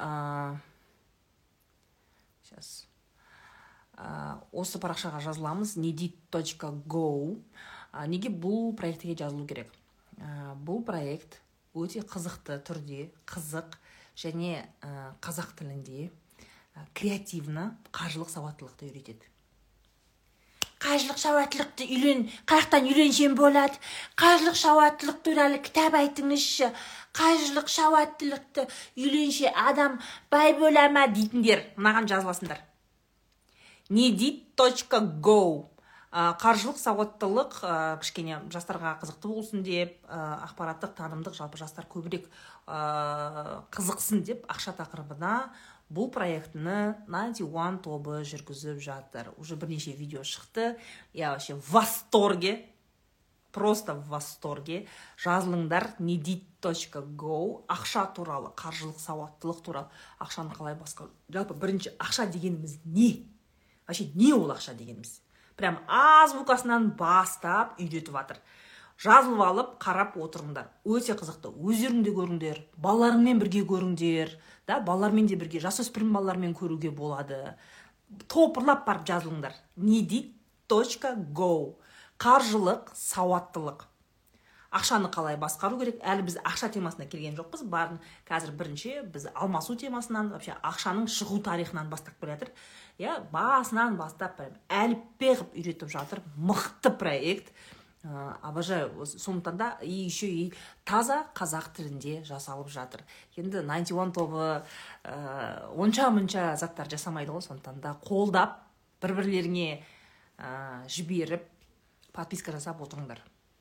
сейчас, осы парақшаға жазыламыз, недит точка гоу. Неге бұл проектіге жазылу керек? Бұл проект өте қызықты түрде, қызық және қазақ тілінде креативна қаржылық сауаттылықты үйретеді. қаржылық сауаттылықты үйлен, қаяқтан үйленсем болады, қаржылық сауаттылық туралы кітап айтыңызшы, қаржылық сауаттылықты үйленше адам бай бола ма дейтіндер мынаған жазыласыңдар. недит точка гоу қаржылық сауаттылық кішкене жастарға қызықты болсын деп, ақпараттық танымдық, жалпы жастар көбірек қызықсын деп ақша тақырыбына бұл проектіні найнти уан тобы жүргізіп жатыр. Уже бірнеше видео шықты. Я вообще в восторге, просто в восторге. Жазылыңдар недит точка гоу ақша туралы, қаржылық сауаттылық туралы, ақшаны қалай басқару. Жалпы бірінші ақша дегеніміз не? Вообще не ол ақша дегеніміз? Прям азбукасынан бастап үйретіп жатыр. Жазылып алып, қарап отырыңдар. Өте қызықты. Өздеріңде көріңдер, балаларыңмен бірге көріңдер. Да, балалармен де бірге, жасөспірім балалармен көруге болады. Топырлап барып жазылыңдар. недит точка гоу қаржылық сауаттылық. Ақшаны қалай басқару керек? Әлі біз ақша темасына келген жоқпыз. Барын қазір бірінші біз алмасу темасынан, вообще ақшаның шығу тарихынан бастап келе жатыр. Я басынан бастап әліппе қылып үйретіп жатыр. Мықты проект. Обожаю. Сондықтан да и еще и таза қазақ тілінде жасалып жатыр. Енді найнти уан тобы онша-мұнша заттар жасамайды ғой, сондықтан да қолдап, бір-бірлеріне жіберіп, подписка жасап отырыңдар.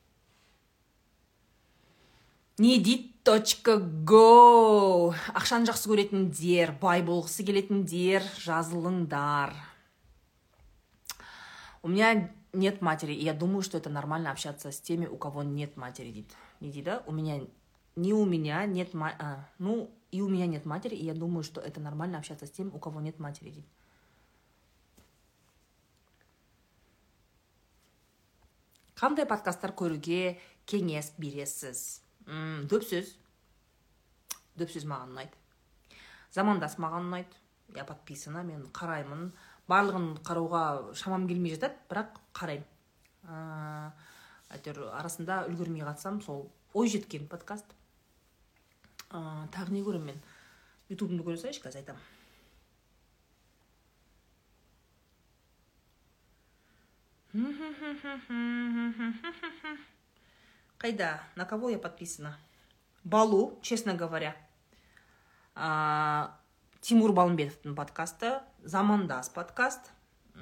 недит точка гоу ақшаны жақсы көретіндер, бай болғысы келетіндер, жазылыңдар. У меня нет матери, и я думаю, что это нормально общаться с теми, у кого нет матери, дейді. Не дейді, у меня, не у меня нет матери, а, ну, и у меня нет матери, и я думаю, что это нормально общаться с теми, у кого нет матери, дейді. Қандай подкасттар көруге кеңес бересіз? Дөп сөз. Дөп сөз маған ұнайды. Замандас маған ұнайды. Я подписана, мен қараймын. Барлығын қарауға шамам келмей жатады, бірақ қараймын. Әйтеуір арасында үлгермей қатсам, сол ой жеткен подкаст. Тағы не көремін мен? ютубымды көре салайыншы, қазір айтамын. Қайда? На кого я подписана? Балу, честно говоря. Тимур Балымбетовтың подкасты, Замандас подкаст,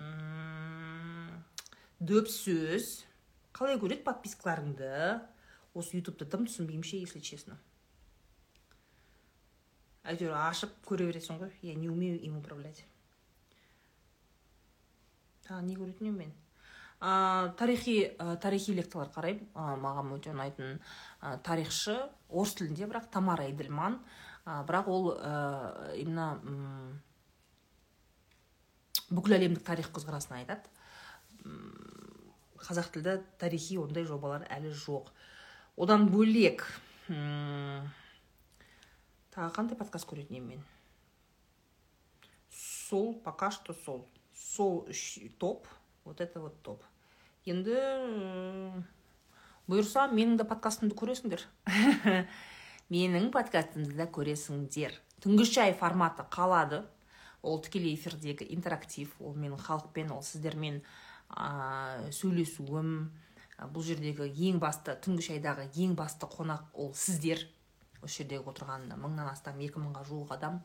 дөп сөз. Қалай көреді подпискаларыңды? Осы ютубты тым түсінбеймше, если честно. Әйтеуір ашып көре бересің ғой. Я не умею им управлять. Та, не көретінен мен? Тарихи, тарихи лекциялар қараймын. Маған өте ұнайтын тарихшы, орыс тілінде, бірақ Тамара Эдельман. Бірақ ол именно бүкіл әлемдік тарих көзқарасын айтады. Қазақ тілді тарихи ондай жобалар әлі жоқ. Одан бөлек тағы қандай подкаст көретінен мен? Сол, пока что сол. Сол топ. Вот это вот топ. Енді бұйырса, менің де подкастымды көресіңдер. Менің подкастымды да көресіңдер. Түнгі шай форматы қалады. Ол тікелей эфирдегі интерактив. Ол менің халықпен, ол сіздермен сөйлесуім. Бұл жердегі ең басты, түнгі шайдағы ең басты қонақ ол сіздер. Осы жердегі отырған мыңнан астам, екі мыңға жуық адам.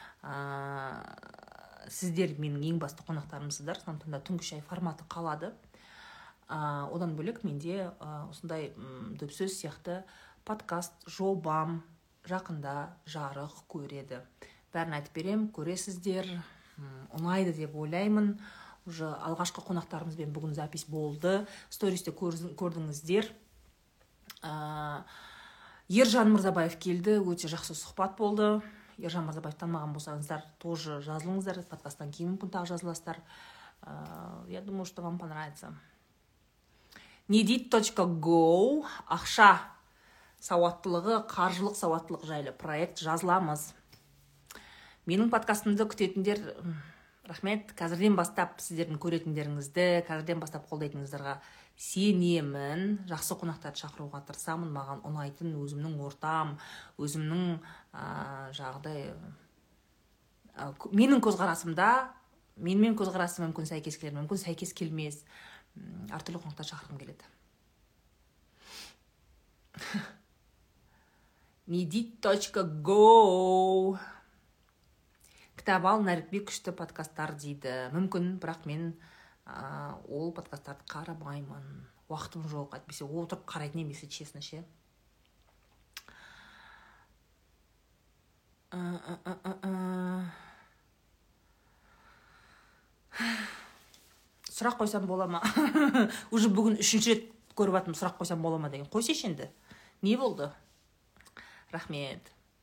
Сіздер менің ең басты қонақтарымсыздар. Сондықтан да түнгі шай форматы қалады. Одан бөлек менде осындай дөп сөз сияқты подкаст жобам жақында жарық көреді. Бәрін айтып берем, көресіздер, ұнайды деп ойлаймын. Уже алғашқы қонақтарымызбен бүгін запись болды. Стористе көрдіңіздер. Ержан Мырзабаев келді, өте жақсы сұхбат болды. Ержан Мырзабаев танымаған болсаңыздар, тоже жазылыңыздар, подкасттан кейін мүмкін тағы жазыласыздар. Я думаю, что вам понравится. недит точка гоу ақша сауаттылығы, қаржылық сауаттылық жайлы проект жазыламыз. Менің подкастымды күтетіндер, рахмет. Қазірден бастап сіздердің көретіндеріңізді, қазірден бастап қолдайтыныңыздарға сенемін. Жақсы қонақтарды шақыруға тырысамын. Маған ұнайтын өзімнің ортам, өзімнің жағдай, менің көзқарасымда, менімен көзқарасым мүмкін сәйкес келер, мүмкін сәйкес келмес. әртүрлі қонақтар шақырғым келеді. Недит.го кітап ал, Нәрікбек күшті подкасттар дейді. Мүмкін, бірақ мен ә, ол подкасттарды қарамаймын. Уақытым жоқ, әйтпесе отырып қарайтын емес, честно ше. Сұрақ қойсам бола ма? Уже бүгін үшінші рет көріп атым, сұрақ қойсам бола ма деген. Қойсайшы енді. Не болды? Рахмет.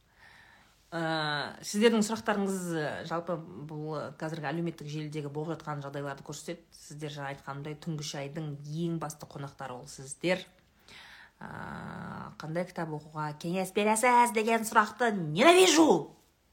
Ә, сіздердің сұрақтарыңыз жалпы бұл қазіргі әлеуметтік желідегі болып жатқан жағдайларды көрсетеді. Сіздер жаңа айтқанымдай түнгі шайдың ең басты қонақтары ол сіздер. Ә, қандай кітап оқуға кеңес бересіз деген сұрақты ненавижу.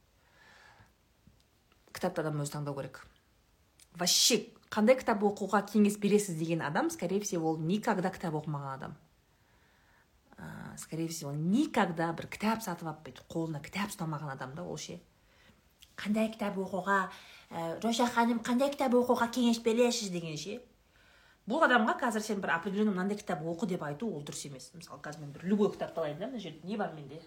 Кітапты адам өзі таңдау керек. Вообще, қандай кітап оқуға кеңес бересіз деген адам, скорее всего, ол никогда кітап оқымаған адам. Ә, скорее всего, никогда бір кітап сатып алып, қолына кітап ұстамаған адам да ол ше. Қандай кітап оқуға, ә, Жоша ханым, қандай кітап оқуға кеңес бересіз деген ше. Бұл адамға қазір сен бір определенный мынандай кітап оқы деп айту ол дұрыс емес. Мысалы, қазір мен бір любой кітапты алайын да, мына жерде не бар менде?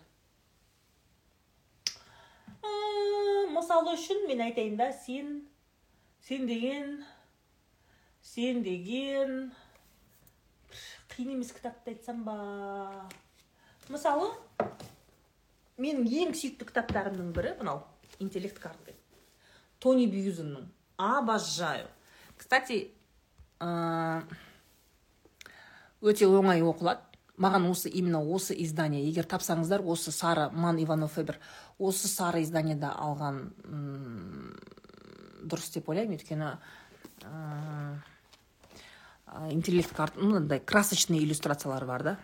Мысалы үшін мен айтайын да, сен сен деген сен деген қиын емес кітапты айтсам ба. Мысалы, менің ең сүйікті кітаптарымның бірі мынау «Интеллект карты». Тони Бьюзенның. Обожаю. Кстати, өте оңай оқылады. Маған осы именно осы издание, егер тапсаңыздар, осы Сара Ман Иванов Фебер, осы Сара изданиеда алған дұрыс деп ойлаймын, өйткені интеллект карта, мынандай красочный иллюстрациялар бар да.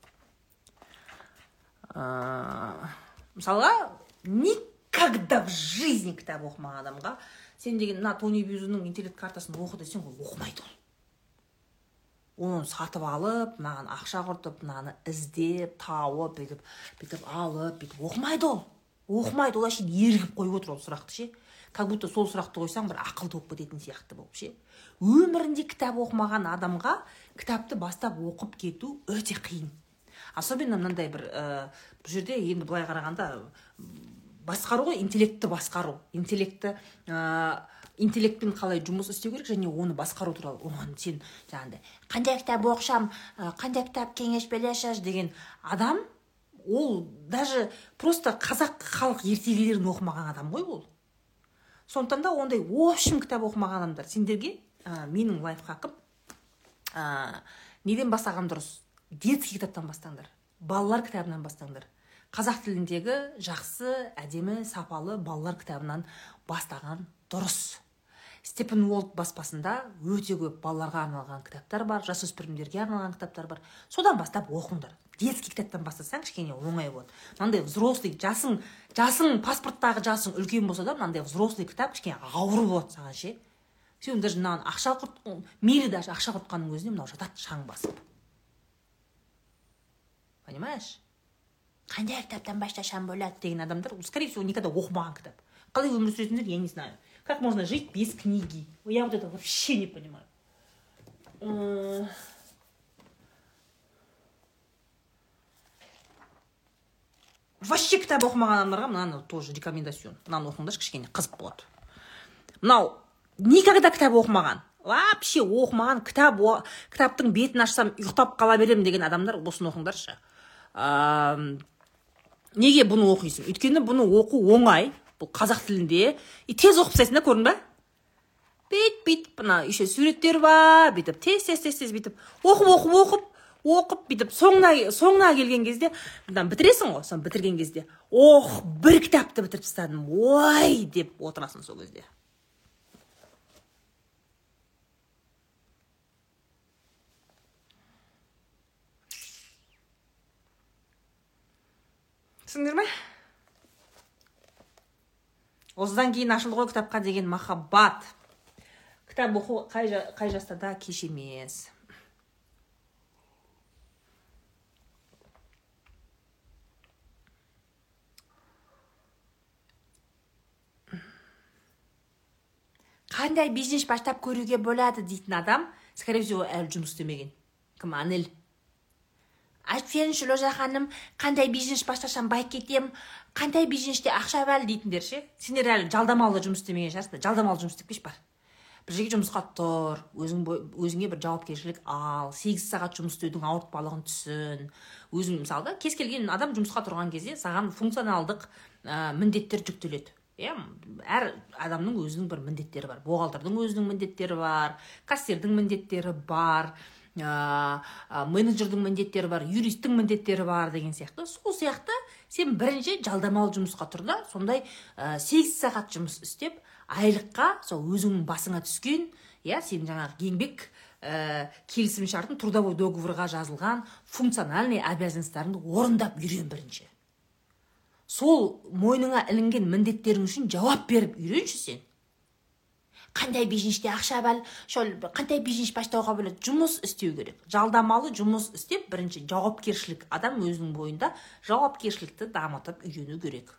Мысалға, никогда в жизни кітап оқымаған адамға сен деген на Тони Бьюзенның интеллект картасын оқы десең, ол оқымайды ол. Оны сатып алып, маған ақша құртып, мынаны іздеп, тауып, бүйтіп, бүйтіп алып, бүйтіп оқымайды ол. Оқымайды, ол әшейін ергіп қойып отыр ол сұрақты ше. Как будто сол сұрақты қойсаң бір ақылды болып кететін сияқты болып ше. Өмірінде кітап оқымаған адамға кітапты бастап оқып кету өте қиын. Особенно мынандай бір бұл жерде енді былай қарағанда басқару ғой, интеллектті басқару. Интеллектті интеллектпен қалай жұмыс істеу керек және оны басқару туралы. Оған сен жаңағыдай қандай кітап оқысам, қандай кітап кеңес бересіз деген адам, ол даже просто қазақ халық ертегілерін оқымаған адам ғой ол. Сондықтан да ондай общем кітап оқымаған адамдар, сендерге ә, менің лайфхакым ә, неден бастаған дұрыс? Детский кітаптан бастаңдар, балалар кітабынан бастаңдар. Қазақ тіліндегі жақсы, әдемі, сапалы балалар кітабынан бастаған дұрыс. Степен Уолт баспасында өте көп балаларға арналған кітаптар бар, жасөспірімдерге арналған кітаптар бар. Содан бастап оқыңдар. Детский кітаптан бастасаң кішкене оңай болады. Мынандай взрослый, жасың, жасың паспорттағы жасың үлкен болса да, мынандай взрослый кітап кішкене ауыр болады саған ше. Сен даже мынаған ақша құрт, мейлі даже ақша құртқанның өзіне мынау жатады шаң басып. Понимаешь? Қандай кітаптан бастасам болады деген адамдар, скорее всего, никогда оқымаған кітап. Қалай өмір сүретіндер, я не знаю. Как можно жить без книги? Я вот это вообще не понимаю. Вообще кітап оқымаған адамдарға мынаны тоже рекомендацион. Мынаны оқыңдаршы, кішкене қызық болады. Мынау никогда кітап оқымаған, вообще оқымаған, кітап кітаптың бетін ашсам ұйықтап қала беремін деген адамдар осыны оқыңдаршы. Неге бұны оқисың? Өйткені бұны оқу оңай. Бұл қазақ тілінде. И тез оқып тастайсың да, көрдің ба? Бейт-бейт, бұна еще суреттер бар, бүйтіп, тез-тез-тез бүйтіп, оқып, оқып, оқып, оқып, бүйтіп, соңына, соңына келген кезде, бұдан бітіресің ғой, сон бітірген кезде, ох, бір кітапты бітіріп тастадым, ой, деп отырасың сол кезде. Түсіндіңдер ме? Осыдан кейін ашылды ғой кітапқа деген махаббат. Кітап оқу қай, қай жастарда кеш емес. Қандай бизнес бастап көруге болады дейтін адам скорее всего әлі жұмыс істемеген. Кім? Анель. Айтып беріңізші Лоза ханым, қандай бизнес бастасам бай кетем, қандай бизнесте ақша бар дейтіндер ше. Сендер әлі жалдамалы жұмыс істемеген шығарсыңдар. Жалдамалы жұмыс істеп кеш бар. Бір жерге жұмысқа тұр, өзің өзіңе бір жауапкершілік ал, сегіз сағат жұмыс істеудің ауыртпалығын түсін. Өзің мысалы да кез келген адам жұмысқа тұрған кезде саған функционалдық ә, міндеттер жүктеледі. Иә, әр адамның өзінің бір міндеттері бар. Бухгалтердің өзінің міндеттері бар, кассирдің міндеттері бар, ә, менеджердің міндеттері бар, юристтің міндеттері бар деген сияқты. Сол сияқты сен бірінші жалдамалы жұмысқа тұр да, сондай ә, сегіз сағат жұмыс істеп, айлыққа сол өзіңнің басыңа түскен, иә, сен жаңағы еңбек ә, келісім шартын трудовой договорға жазылған функциональный обязанностьтарыңды орындап үйрен бірінші. Сол мойныңа ілінген міндеттерің үшін жауап беріп үйренші сен. Қандай бизнесте ақша бар, шол қандай бизнес бастауға болады, жұмыс істеу керек. Жалдамалы жұмыс істеп, бірінші жауапкершілік, адам өзінің бойында жауапкершілікті дамытып үйрену керек.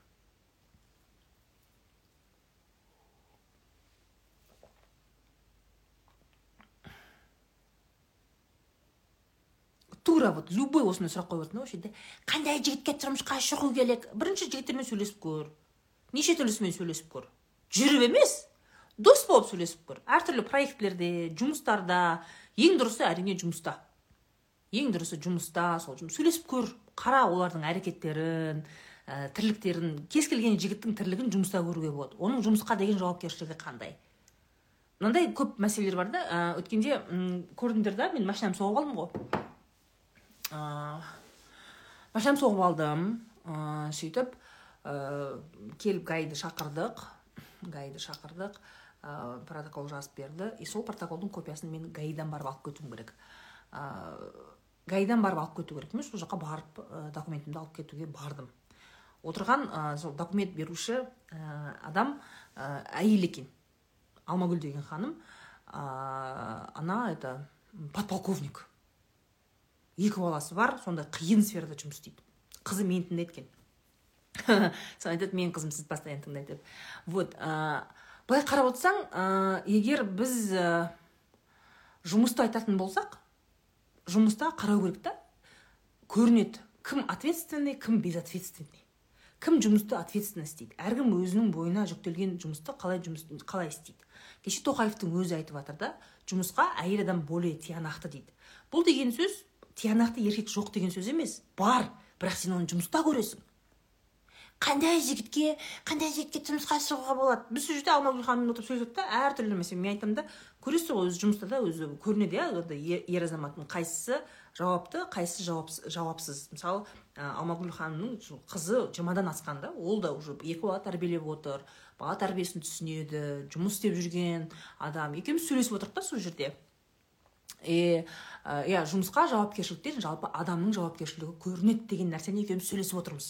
Тура вот любой осындай сұрақ қойып отырмын вообще. Қандай жігітке тұрмысқа шығу керек? Бірінші жігіттермен сөйлесіп көр. Неше түрлісімен сөйлесіп көр. Жүріп емес, дос болып сөйлесіп көр. Әртүрлі проектлерде, жұмыстарда, ең дұрысы әрине жұмыста. Ең дұрысы жұмыста, сол жұмыс сөйлесіп көр. Қара олардың әрекеттерін, ә, тірліктерін, кез келген жігіттің тірлігін жұмыста көруге болады. Оның жұмысқа деген жауапкершілігі қандай? Мынандай көп мәселелер бар да. Ә, өткенде көрдіңдер да, мен машинамды соғып алдым ғой. Машинамды соғып алдым, сөйтіп келіп гайды шақырдық, гайды шақырдық, протокол жазып берді. И сол протоколдың копиясын мен гайдан барып алып кетуім керек. Гайдан барып алып кету керек. Мен сол жаққа барып документімді алып кетуге бардым. Отырған сол документ беруші адам әйел екен. Алмагүл деген ханым, ана это подполковник. Екі баласы бар, сонда қиын сферада жұмыс істейді. Қызы мені тыңдайды екен. Сон айтады, менің қызым сіз постоянно тыңдайды деп. Вот, былай қарап отырсаң, егер біз жұмысты айтатын болсақ, жұмыста қарау керек та, көрінеді, кім ответственный, кім безответственный. Кім жұмысты ответственно істейді. Әркім өзінің бойына жүктелген жұмысты қалай жұмысты қалай істейді. Кеше Тоқаевтың өзі айтып жатыр да, жұмысқа әйел адам более тиянақты дейді. Бұл деген сөз тиянақты еркек жоқ деген сөз емес. Бар, бірақ сен оны жұмыста көресің. Қандай жігітке, қандай жігітке жұмысқа шығуға болады? Біз сол жерде Алмагүл ханыммен отырып сөйлесек та, әртүрлі мәселе. Мен айтамын да, көресіз ғой, өзі жұмыста да өзі көрінеді, иә, ер азаматтың қайсысы жауапты, қайсысы жауапсыз. Мысалы, Алмагүл ханымның қызы жиырмадан асқанда, ол да уже екі бала тәрбиелеп отыр, бала тәрбиесін түсінеді, жұмыс істеп жүрген адам. Екеуміз сөйлесіп отырдық та сол жерде. Е, иә, жұмысқа жауапкершіліктен жалпы адамның жауапкершілігі көрінеді деген нәрсені екеуміз сөйлесіп отырмыз.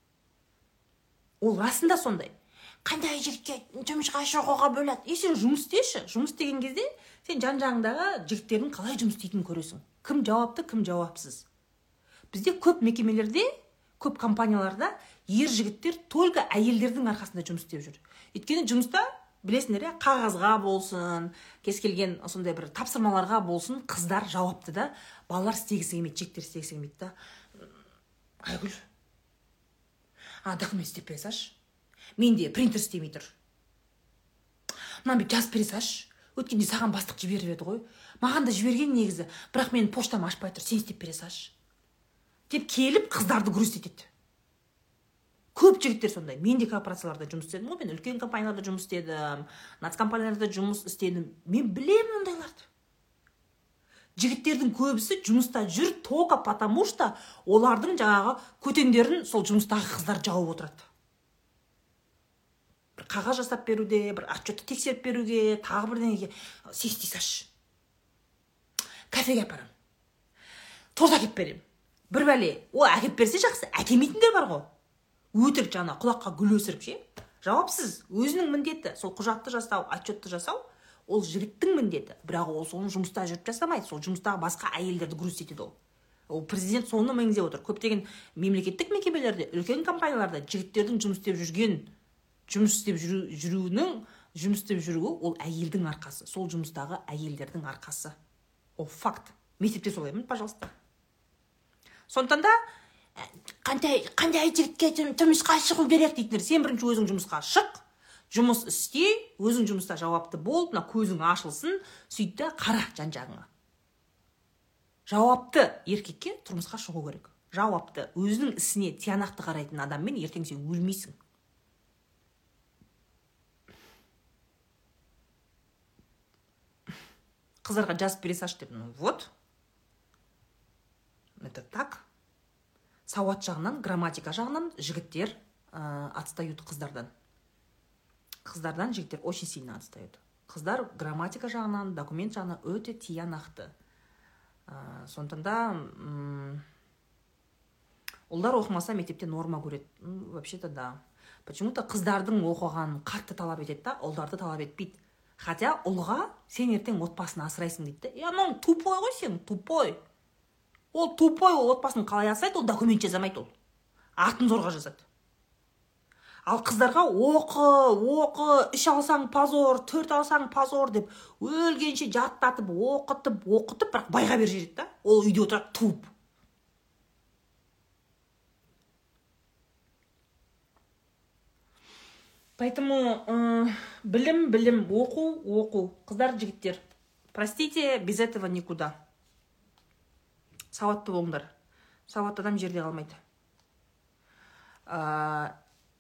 Ол расында сондай. Қандай жігітке жұмысқа шығуға болады? Е, сен жұмыс істеші. Жұмыс деген кезде сен жан-жағыңдағы жігіттердің қалай жұмыс істейтінін көресің. Кім жауапты, кім жауапсыз. Бізде көп мекемелерде, көп компанияларда ер жігіттер только әйелдердің арқасында жұмыс істеп жүр. Өйткені жұмыста білесіңдер, қағазға болсын, кез келген сондай бір тапсырмаларға болсын, қыздар жауапты да, балалар істегісі келмейді, жігіттер істегісі келмейді да. Айгүл, а документ істеп бере салшы. Менде принтер істемей тұр. Мынаны жазып бере салшы. Өткенде саған бастық жіберіп еді ғой. Маған да жіберген негізі, бірақ менің поштам ашпай тұр, сен істеп бере салшы. Деп келіп қыздарды груз етеді. Көп жігіттер сондай. Мен де корпорацияларда жұмыс істедім ғой, мен үлкен компанияларда жұмыс істедім, нацкомпанияларда жұмыс істедім. Мен білемін ондайларды. Жігіттердің көбісі жұмыста жүр, только потому что олардың жаңағы көтендерін сол жұмыстағы қыздар жауып отырады. Бір қағаз жасап беруде, бір отчетты тексеріп беруге, тағы бірдеңеге сен істей салшы. Кафеге апарам. Торт әкеп берем. Бір бәле, о әкеп берсе жақсы, әкемейтіндер бар ғой. Өтірік жаңа құлаққа гүл өсіріп ше. Жауапсыз, өзінің міндеті. Сол құжатты жасау, отчетты жасау, ол жігіттің міндеті. Бірақ ол соны жұмыста жүріп жасамайды. Сол жұмыстағы басқа әйелдерді груз етеді ол. Ол президент соны меңзеп отыр. Көптеген мемлекеттік мекемелерде, үлкен компанияларда жігіттердің жұмыс істеп жүрген, жұмыс істеп жүруінің, жұмыс істеп жүруі ол әйелдің арқасы. Сол жұмыстағы әйелдердің арқасы. ол факт. Мектепте солаймын, пожалуйста. Сондықтан да қандай қандай жігітке жұмысқа шығу керек дейтіндер. Сен бірінші өзің жұмысқа шық, жұмыс істе, өзің жұмыста жауапты бол, мына көзің ашылсын, сөйт те қара жан-жағыңа. Жауапты еркекке тұрмысқа шығу керек. Жауапты, өзінің ісіне тиянақты қарайтын адаммен ертең сен өлмейсің. Қыздарға жазып бере салшы деп, ну вот. Это так. Сауат жағынан, грамматика жағынан жігіттер отстают қыздардан. Қыздардан жігіттер очень сильно отстают. Қыздар грамматика жағынан, документ жағынан өте тиянақты. Сондықтан да олар оқымаса мектепте норма көреді. Вообще-то да. Почему-то қыздардың оқығанын қатты талап етеді да, ұлдарды талап етпейді. Хотя ұлға сен ертең отбасын асырайсың дейді. Я, ну, тупой ғой сен, тупой. Ол тупой, ол отбасын қалай асырайды, ол документ жазамайды ол. Атын зорға жазады. Ал қыздарға оқы, оқы, үш алсаң позор, төрт алсаң позор деп өлгенше жаттатып, оқытып, оқытып, бірақ байға бер жереді да. Ол үйде отырады туып. Поэтому э, білім, білім, оқу, оқу. Қыздар, жігіттер, простите, без этого никуда. Сауатты болыңдар. Сауатты адам жерде қалмайды. Ә...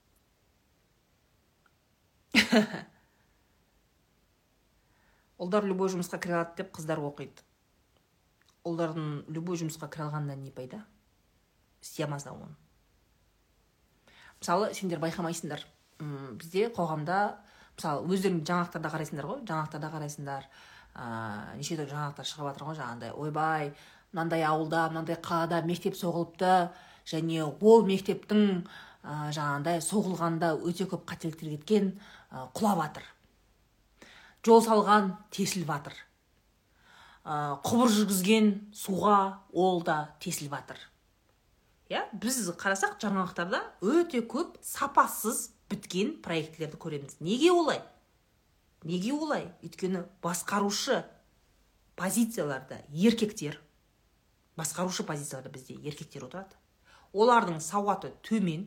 Олдар любой жұмысқа кіре алады деп қыздар оқиды. Олдардың любой жұмысқа кіре алғаннан не пайда? Істемазда оны. Мысалы, сендер байқамайсыңдар. Бізде қоғамда, мысалы, өздерің жаңалықтарда қарайсыңдар ғой, жаңалықтарда қарайсыңдар, ә, неше түрлі жаңалықтар шығып жатыр ғой, жаңағындай, ойбай, мынандай ауылда, мынандай қалада мектеп соғылыпты, және ол мектептің ә, жаңағындай соғылғанда өте көп қателіктер кеткен, ә, құлап жатыр. Жол салған тесіліп жатыр. Ә, құбыр жүргізген суға ол да тесіліп жатыр. Я, біз қарасақ жаңалықтарда өте көп сапасыз біткен проектлерді көреміз. Неге олай? Неге олай? Өйткені басқарушы позицияларда еркектер, басқарушы позицияларда бізде еркектер отырады. Олардың сауаты төмен.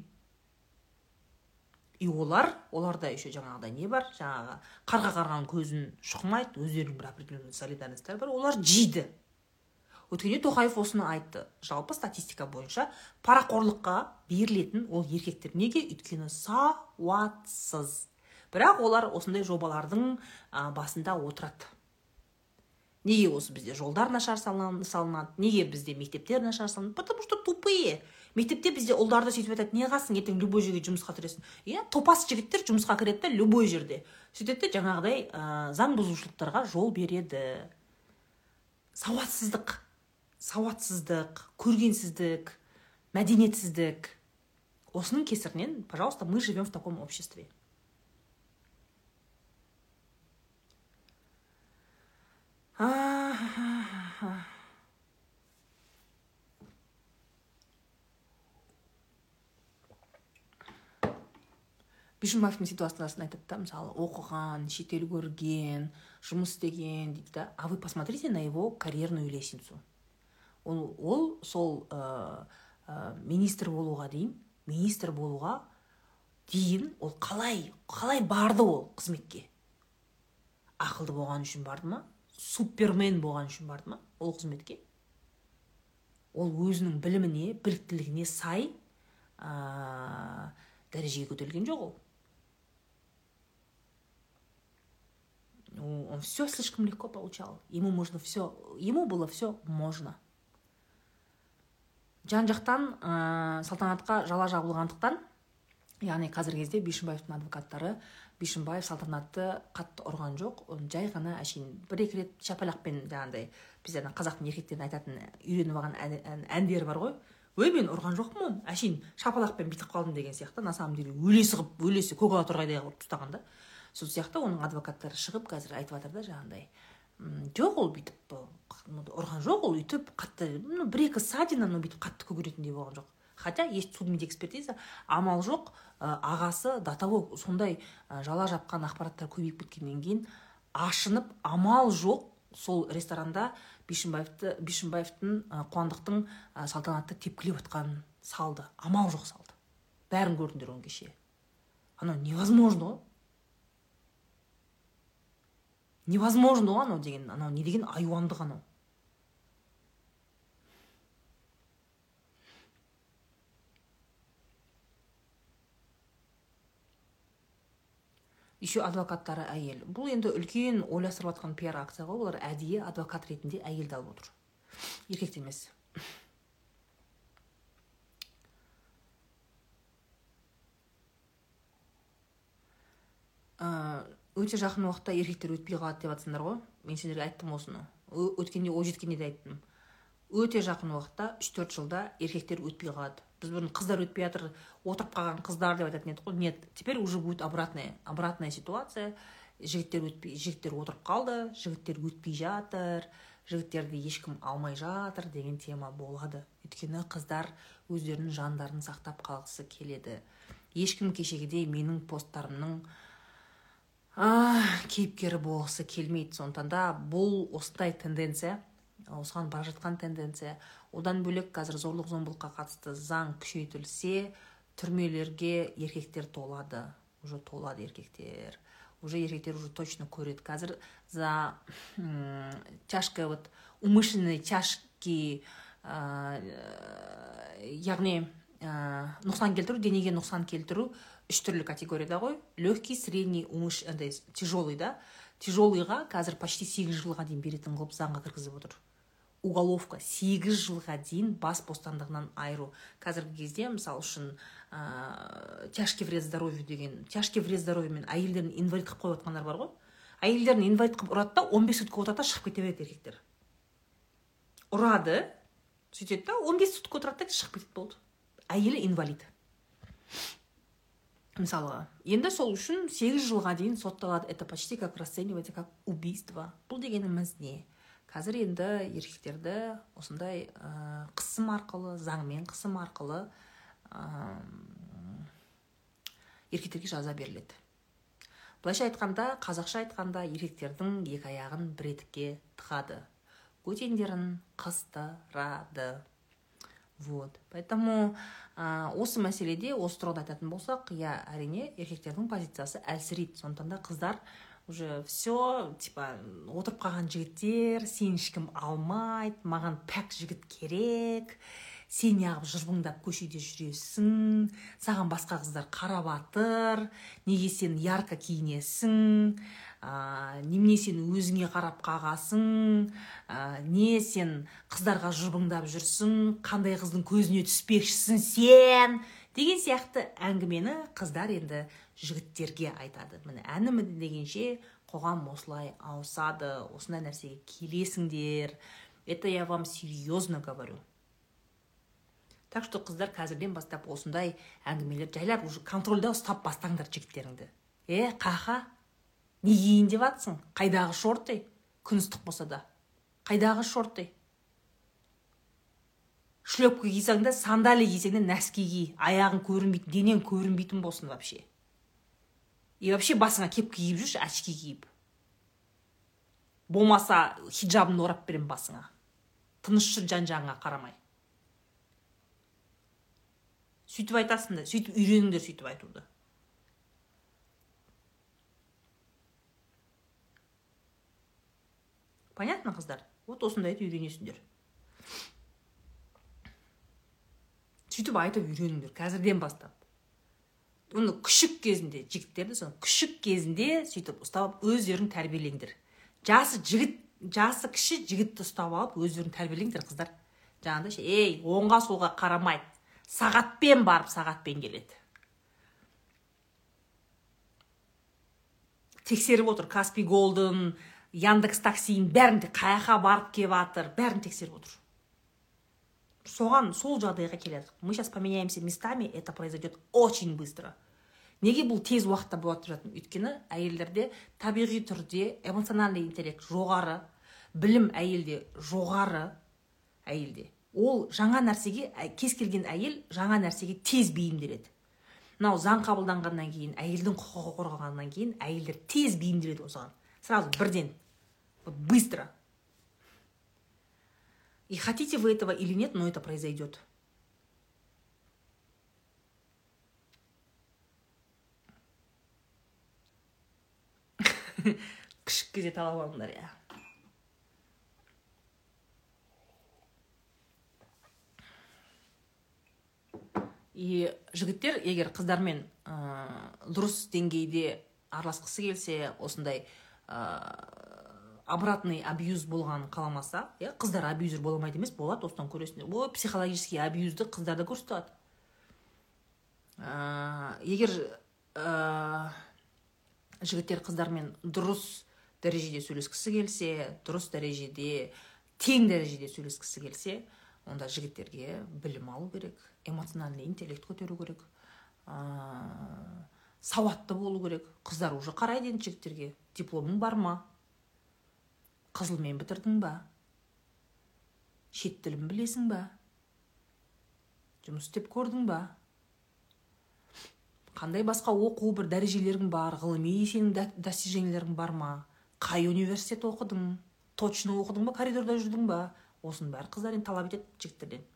И олар, оларда еще жаңағыда не бар? Жаңағы қарға қарған көзін шұқымайды, өздерінің бір определенный солидарностьтары бар. Олар жейді. Өткенде Тоқаев осыны айтты. Жалпы статистика бойынша парақорлыққа берілетін ол еркектер. Неге? Өйткені сауатсыз. Бірақ олар осындай жобалардың басында отырады. Неге осы бізде жолдар нашар салынады? Неге бізде мектептер нашар салынады? Потому что тупые. Мектепте бізде ұлдарды сөйтіп айтады, не қасың, ертең любой жерге жұмысқа кіресің. Иә, топас жігіттер жұмысқа кіреді любой жерде. Сөйтеді жаңағыдай заң бұзушылықтарға жол береді. Сауатсыздық. Сауатсыздық, көргенсіздік, мәдениетсіздік. Осының кесірінен, пожалуйста, мы живем в таком обществе. Бишімбаевтың ситуациясын айтады да, мысалы, оқыған, шетел көрген, жұмыс істеген дейді да. А вы посмотрите на его карьерную лестницу. Ол, ол сол ә, ә, министр болуға дейін, министр болуға дейін ол қалай, қалай барды ол қызметке? Ақылды болған үшін барды ма? Супермен болған үшін барды ма ол қызметке? Ол өзінің біліміне, біліктілігіне сай ә, дәрежеге көтерілген жоқ ол. Он все слишком легко получал. Ему можно все, ему было все можно. Жан-жақтан ә, салтанатқа жала жабылғандықтан, яғни қазіргі кезде Бишімбаевтың адвокаттары Бишімбаев салтанатты қатты ұрған жоқ, жай ғана әшейін бір-екі рет шапалақпен, жаңағыдай бізде қазақтың еркектерін айтатын үйреніп алған әндері бар ғой. Ой, мен ұрған жоқпын оны, әшейін шапалақпен бүйтіп қалдым деген сияқты, на самом деле өлесі қылып, өлесі көкала торғайдай қылып ұстаған да. Сол сияқты оның адвокаттары шығып қазір айтып жатыр да, жаңағыдай жоқ ол бүйтіп ұрған жоқ, ол үйтіп қатты, ну, бір-екі садина, но бүйтіп қатты көгеретіндей болған жоқ. Хотя есть судмедик экспертиза, амал жоқ, ағасы до того сондай жала жапқан ақпараттар көбейіп кеткеннен кейін ашынып, амал жоқ, сол ресторанда Бишімбаевты Бишімбаевтың Қуандықтың салтанатты тепкілеп отқанын салды, амал жоқ салды. Бәрін көрдіңдер оны кеше. Анау невозможно ғой. Невозможно ғой анау деген, анау не деген айуандық анау. Еще адвокаттары әйел. Бұл енді үлкен ойластырып жатқан пиар акция ғой. Олар әдейі адвокат ретінде әйелді алып отыр. Еркекті емес. Өте жақын уақытта еркектер өтпей қалады деп жатсыңдар ғой. Мен сендерге айттым осыны. Өткенде ой жеткенде де айттым. Өте жақын уақытта үш төрт жылда еркектер өтпей қалады. Біз бұрын қыздар өтпей жатыр, отырып қалған қыздар деп айтатын едік қой. Нет, теперь уже будет обратная, обратная ситуация. Жігіттер өтпей, жігіттер отырып қалды, жігіттер өтпей жатыр, жігіттерді ешкім алмай жатыр деген тема болады. Өйткені қыздар өздерінің жандарын сақтап қалғысы келеді. Ешкім кешегідей менің посттарымның кейіпкері болғысы келмейді. Сондықтан да бұл осындай тенденция, осыған бара жатқан тенденция. Одан бөлек қазір зорлық зомбылыққа қатысты заң күшейтілсе, түрмелерге еркектер толады. Уже толады еркектер. Уже еркектер уже точно көреді. Қазір за тяжкое, вот умышленный тяжкий, яғни нұқсан келтіру, денеге нұқсан келтіру үш түрлі категорияда ғой. Легкий, средний, умыш, тяжелый, да. Тяжелыйға қазір почти сегіз жылға дейін беретін қылып заңға кіргізіп отыр. Уголовка сегіз жылға дейін бас бостандығынан айыру. Қазіргі кезде, мысалы үшін, тяжкий вред здоровью деген, тяжкий вред здоровьемен әйелдерін инвалид қылып қойып отқандар бар ғой. Әйелдерін инвалид қылып ұрады да, он бес сутка отырады да, шығып кете береді еркектер. Ұрады, сөйтеді да, он бес сутка отырады да, шығып кетеді болды. Әйелі инвалид. Мысалға, енді сол үшін сегіз жылға дейін сотталады. Это почти как расценивается как убийство. Бұл дегеніміз не? Қазір енді еркектерді осындай қысым арқылы, заңмен қысым арқылы еркектерге жаза беріледі. Былайша айтқанда, қазақша айтқанда еркектердің екі аяғын бір етікке тығады. Көтендерін қыстырады. Вот. Поэтому осы мәселеде, осы тұрғыда айтатын болсақ, я әрине еркектердің позициясы әлсірейді. Сондықтан да қыздар уже все, типа, отырып қалған жігіттер, сен ешкім алмайды, маған пәк жігіт керек, сен неғып жырбыңдап көшеде жүресің, саған басқа қыздар қарап атыр, неге сен ярко киінесің, немене сен өзіңе қарап қағасың, не сен қыздарға жырбыңдап жүрсің, қандай қыздың көзіне түспекшісің сен, деген сияқты әңгімені қыздар енді жігіттерге айтады. Міне әнімі дегенше қоғам осылай ауысады, осындай нәрсеге келесіңдер. Это я вам серьезно говорю. Так что қыздар қазірден бастап осындай әңгімелер жайлап уже контрольда ұстап бастаңдар жігіттеріңді. Е, қаха, не киейін деп атсың? Қайдағы шорты? Күн ыстық болса да. Қайдағы шорты? Шлепка кисең де, сандали кисең де нәски ки, аяғың көрінбейтін, денең көрінбейтін болсын вообще. И вообще басыңа кепка киіп жүрші, очки киіп. Болмаса хиджабын орап берем басыңа. Тыныш жүр жан-жағыңа қарамай. Сөйтіп айтасың да, сөйтіп үйреніңдер сөйтіп айтуды. Понятно, қыздар? Вот осындай үйренесіңдер. Сөйтіп айтып үйреніңдер, қазірден бастап. Оны күшік кезінде, жігіттерді соны күшік кезінде сөйтіп ұстап өздерін тәрбиелеңдер. Жасы жігіт, жасы кіші жігітті ұстап алып өздерін тәрбиелеңдер, қыздар. Жаңағыда ше, ей, оңға солға қарамайды. Сағатпен барып, сағатпен келеді. Тексеріп отыр, Каспий Голдын, Яндекс таксиін, бәрін де қаяққа барып кеп атыр, бәрін тексеріп отыр. Соған, сол жағдайға келеді. Мы сейчас поменяемся местами, это произойдет очень быстро. Неге бұл тез уақытта болады жатыр? Өйткені әйелдерде табиғи түрде эмоциональный интеллект жоғары, білім әйелде жоғары, әйелде. Ол жаңа нәрсеге, кез келген әйел жаңа нәрсеге тез бейімделеді. Мынау заң қабылданғаннан кейін, әйелдің құқығы қорғалғаннан кейін, әйелдер тез бейімделеді осыған. Сразу бірден, быстро. И хотите вы этого или нет, но это произойдет. Кішік кезде талап алыңдар, иә. И жігіттер егер қыздармен ә, дұрыс деңгейде араласқысы келсе, осындай ә, обратный абьюз болғанын қаламаса, иә, қыздар абьюзер боламайды емес, болады, осыдан көресіңдер. Ой, психологический абьюзді қыздар да көрсетеді. Ә, егер ә, жігіттер қыздармен дұрыс дәрежеде сөйлескісі келсе, дұрыс дәрежеде, тең дәрежеде сөйлескісі келсе, онда жігіттерге білім алу керек, эмоциональный интеллект көтеру керек, ә, сауатты болу керек. Қыздар уже қарайды енді жігіттерге. Дипломың бар ма? Қызылмен бітірдің ба? Шет тілін білесің ба? Жұмыс істеп көрдің ба? Қандай басқа оқу бір дәрежелерің бар? Ғылыми сенің достижениелерің бар ма? Қай университет оқыдың? Точно оқыдың ба? Коридорда жүрдің ба? Осының бәрі қыздар енді талап етеді жігіттерден.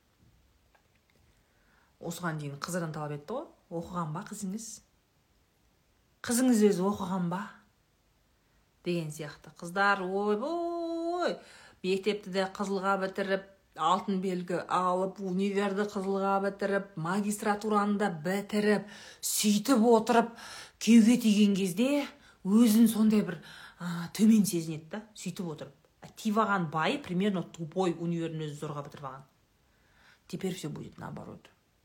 Осыған дейін қыздардан талап етті ғой. Оқыған ба қызыңыз? Қызыңыз өзі оқыған ба? Деген сияқты. Қыздар, ой-ой, мектепті де қызылға бітіріп, алтын белгі алып, универді қызылға бітіріп, магистратураны да бітіріп, сөйтіп отырып, күйеуге тиген кезде өзін сондай бір а, төмен сезінеді да, сөйтіп отырып. Тиваған бай, примерно тупой универін өзі зорға бітіріп алған. Теперь все будет наоборот.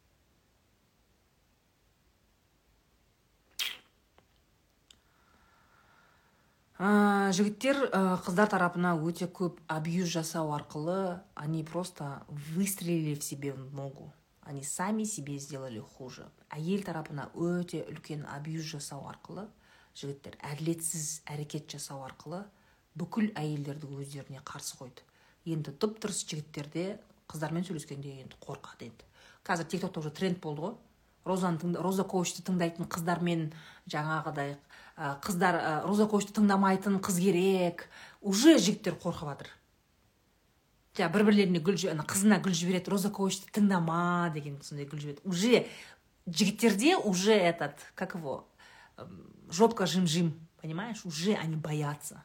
Ә, жігіттер ә, қыздар тарапына өте көп абьюз жасау арқылы, они просто выстрелили в себе в ногу. Они сами себе сделали хуже. Әйел тарапына өте үлкен абьюз жасау арқылы, жігіттер әділетсіз әрекет жасау арқылы бүкіл әйелдерді өздеріне қарсы қойды. Енді дұп-дұрыс жігіттерде қыздармен сөйлескенде енді қорқады енді. Қазір тиктокта уже тренд болды ғой. Розаны, Роза Коучты тыңдайтын қыздармен жаңағыдай қыздар Роза Коучты тыңдамайтын қыз керек. Уже жігіттер қорқып жатыр. Жа бір-бірлеріне гүл жібереді, қызына гүл жібереді, Роза Коучты тыңдама деген сондай гүл жібереді. Уже жігіттерде уже этот, как его, жопка жим-жим, понимаешь? Уже они боятся.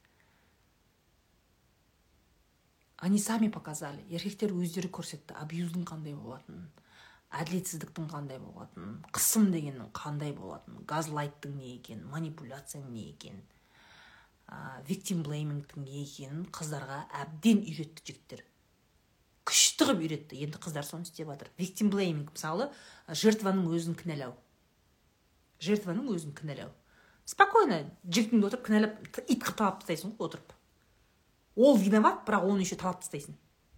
Они сами показали. Еркектер өздері көрсетті абьюздің қандай болатынын, әділетсіздіктің қандай болатынын, қысым дегеннің қандай болатынын, газлайттың не екенін, манипуляцияның не екенін, victim blamingтің не екенін қыздарға әбден үйретті жігіттер. Күшті қылып үйретті. Енді қыздар соны істеп жатыр. Victim blaming мысалы жертваның өзін кінәлау. Жертваның өзін кінәлау. Спокойно жігітіңді отырып кінәлап, ит қылып талап тастайсың ғой отырып. Ол виноват, бірақ оны еще талап тастайсың.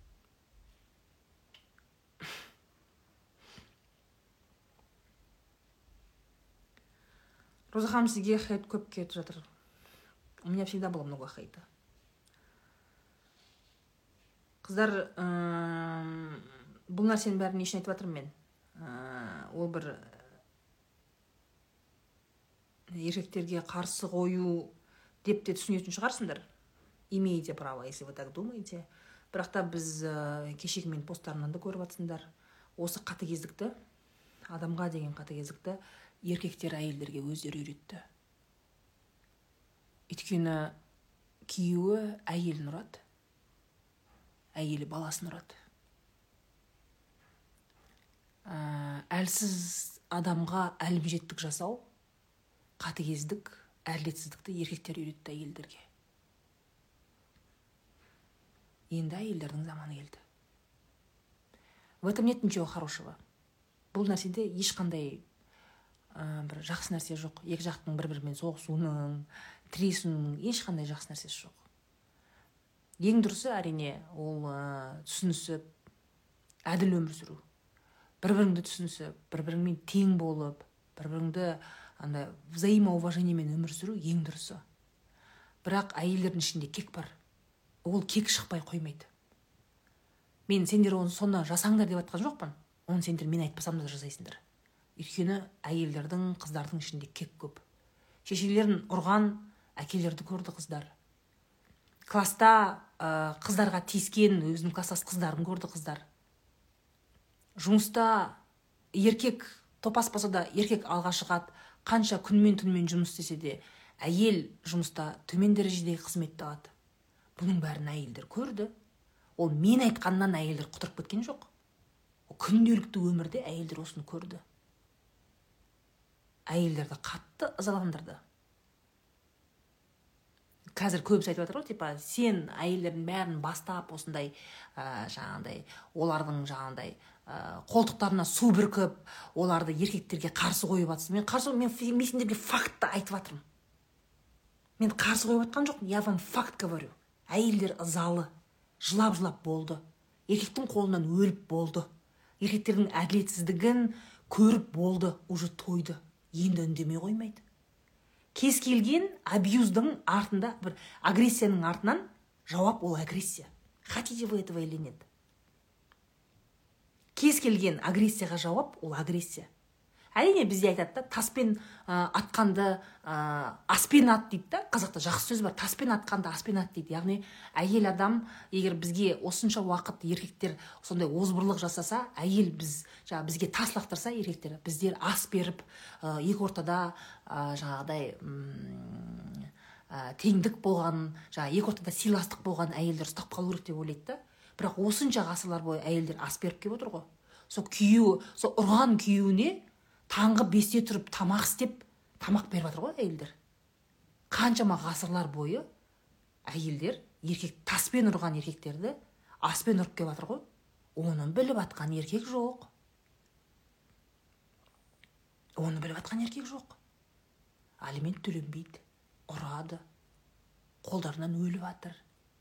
Роза ханым, сізге хейт көп кетіп жатыр. У меня всегда было много хейта. Қыздар, бұл нәрсенің бәрін не үшін айтып жатырмын мен? Ол бір еркектерге қарсы қою деп те түсінетін шығарсыңдар. Имеете право, если вы так думаете. Бірақ та біз кешегі мен посттарынан да көріп жатсыңдар. Осы қатыгездікті, адамға деген қатыгездікті еркектер әйелдерге өздері үйретті. Өйткені күйеуі әйелін ұрады, әйелі баласын ұрады. Әлсіз адамға әлімжеттік жасау, қатыгездік, әділетсіздікті еркектер үйретті әйелдерге. Енді әйелдердің заманы келді. В этом нет ничего хорошего. Бұл нәрседе ешқандай бір жақсы нәрсе жоқ. Екі жақтың бір-бірімен соғысуының, тіресуінің ешқандай жақсы нәрсесі жоқ. Ең дұрысы әрине ол түсінісіп, әділ өмір сүру. Бір-біріңді түсінісіп, бір-біріңмен тең болып, бір-біріңді андай взаимоуважениемен өмір сүру ең дұрысы. Бірақ әйелдердің ішінде кек бар. Ол кек шықпай қоймайды. Мен сендер оны соны жасаңдар деп айтқан жоқпын. Оны сендер мен айтпасам да жасайсыңдар. Өйткені әйелдердің, қыздардың ішінде кек көп. Шешелерін ұрған әкелерді көрді қыздар. класста ә, қыздарға тиіскен өзінің класстас қыздарын көрді қыздар. Жұмыста еркек топас болса да еркек алға шығады, қанша күнмен түнмен жұмыс істесе де әйел жұмыста төмен дәрежедегі қызметті алады. Бұның бәрін әйелдер көрді. Ол мен айтқаннан әйелдер құтырып кеткен жоқ. Күнделікті өмірде әйелдер осыны көрді. Әйелдерді қатты ызаландырды. Қазір көбісі айтып жатыр ғой, типа, сен әйелдердің бәрін бастап осындай ә, жаңағындай олардың жаңағындай ә, қолтықтарына су бүркіп, оларды еркектерге қарсы қойып жатсың. Мен қарсы мен, мен сендерге фактты айтып жатырмын. Мен қарсы қойып жатқан жоқ, я вам факт говорю. Әйелдер ызалы, жылап-жылап болды. Еркектің қолынан өліп болды. Еркектердің әділетсіздігін көріп болды, уже тойды. Енді үндемей қоймайды. Кез келген абьюздың артында, бір агрессияның артынан жауап ол агрессия. Хотите вы этого или нет? Кез келген агрессияға жауап ол агрессия. Әрине бізде айтады да, таспен ә, атқанды ә, аспен ат дейді да. Қазақта жақсы сөз бар, таспен атқанды аспен ат дейді. Яғни әйел адам егер бізге осынша уақыт еркектер сондай озбырлық жасаса, әйел біз жаңа бізге тас лақтырса еркектер, біздер ас беріп ә, екі ортада ә, жаңағыдай ә, теңдік болған, жаңа екі ортада сыйластық болған әйелдер ұстап қалу керек деп ойлайды да. Бірақ осынша ғасырлар бойы әйелдер ас беріп келіп отыр ғой. Сол күйеуі, сол ұрған күйеуіне таңғы бесте тұрып тамақ істеп, тамақ беріп жатыр ғой әйелдер. Қаншама ғасырлар бойы әйелдер еркек таспен ұрған еркектерді аспен ұрып келіп жатыр ғой. Оны біліп атқан еркек жоқ. Оны біліп атқан еркек жоқ. Алимент төленбейді, ұрады, қолдарынан өліп жатыр.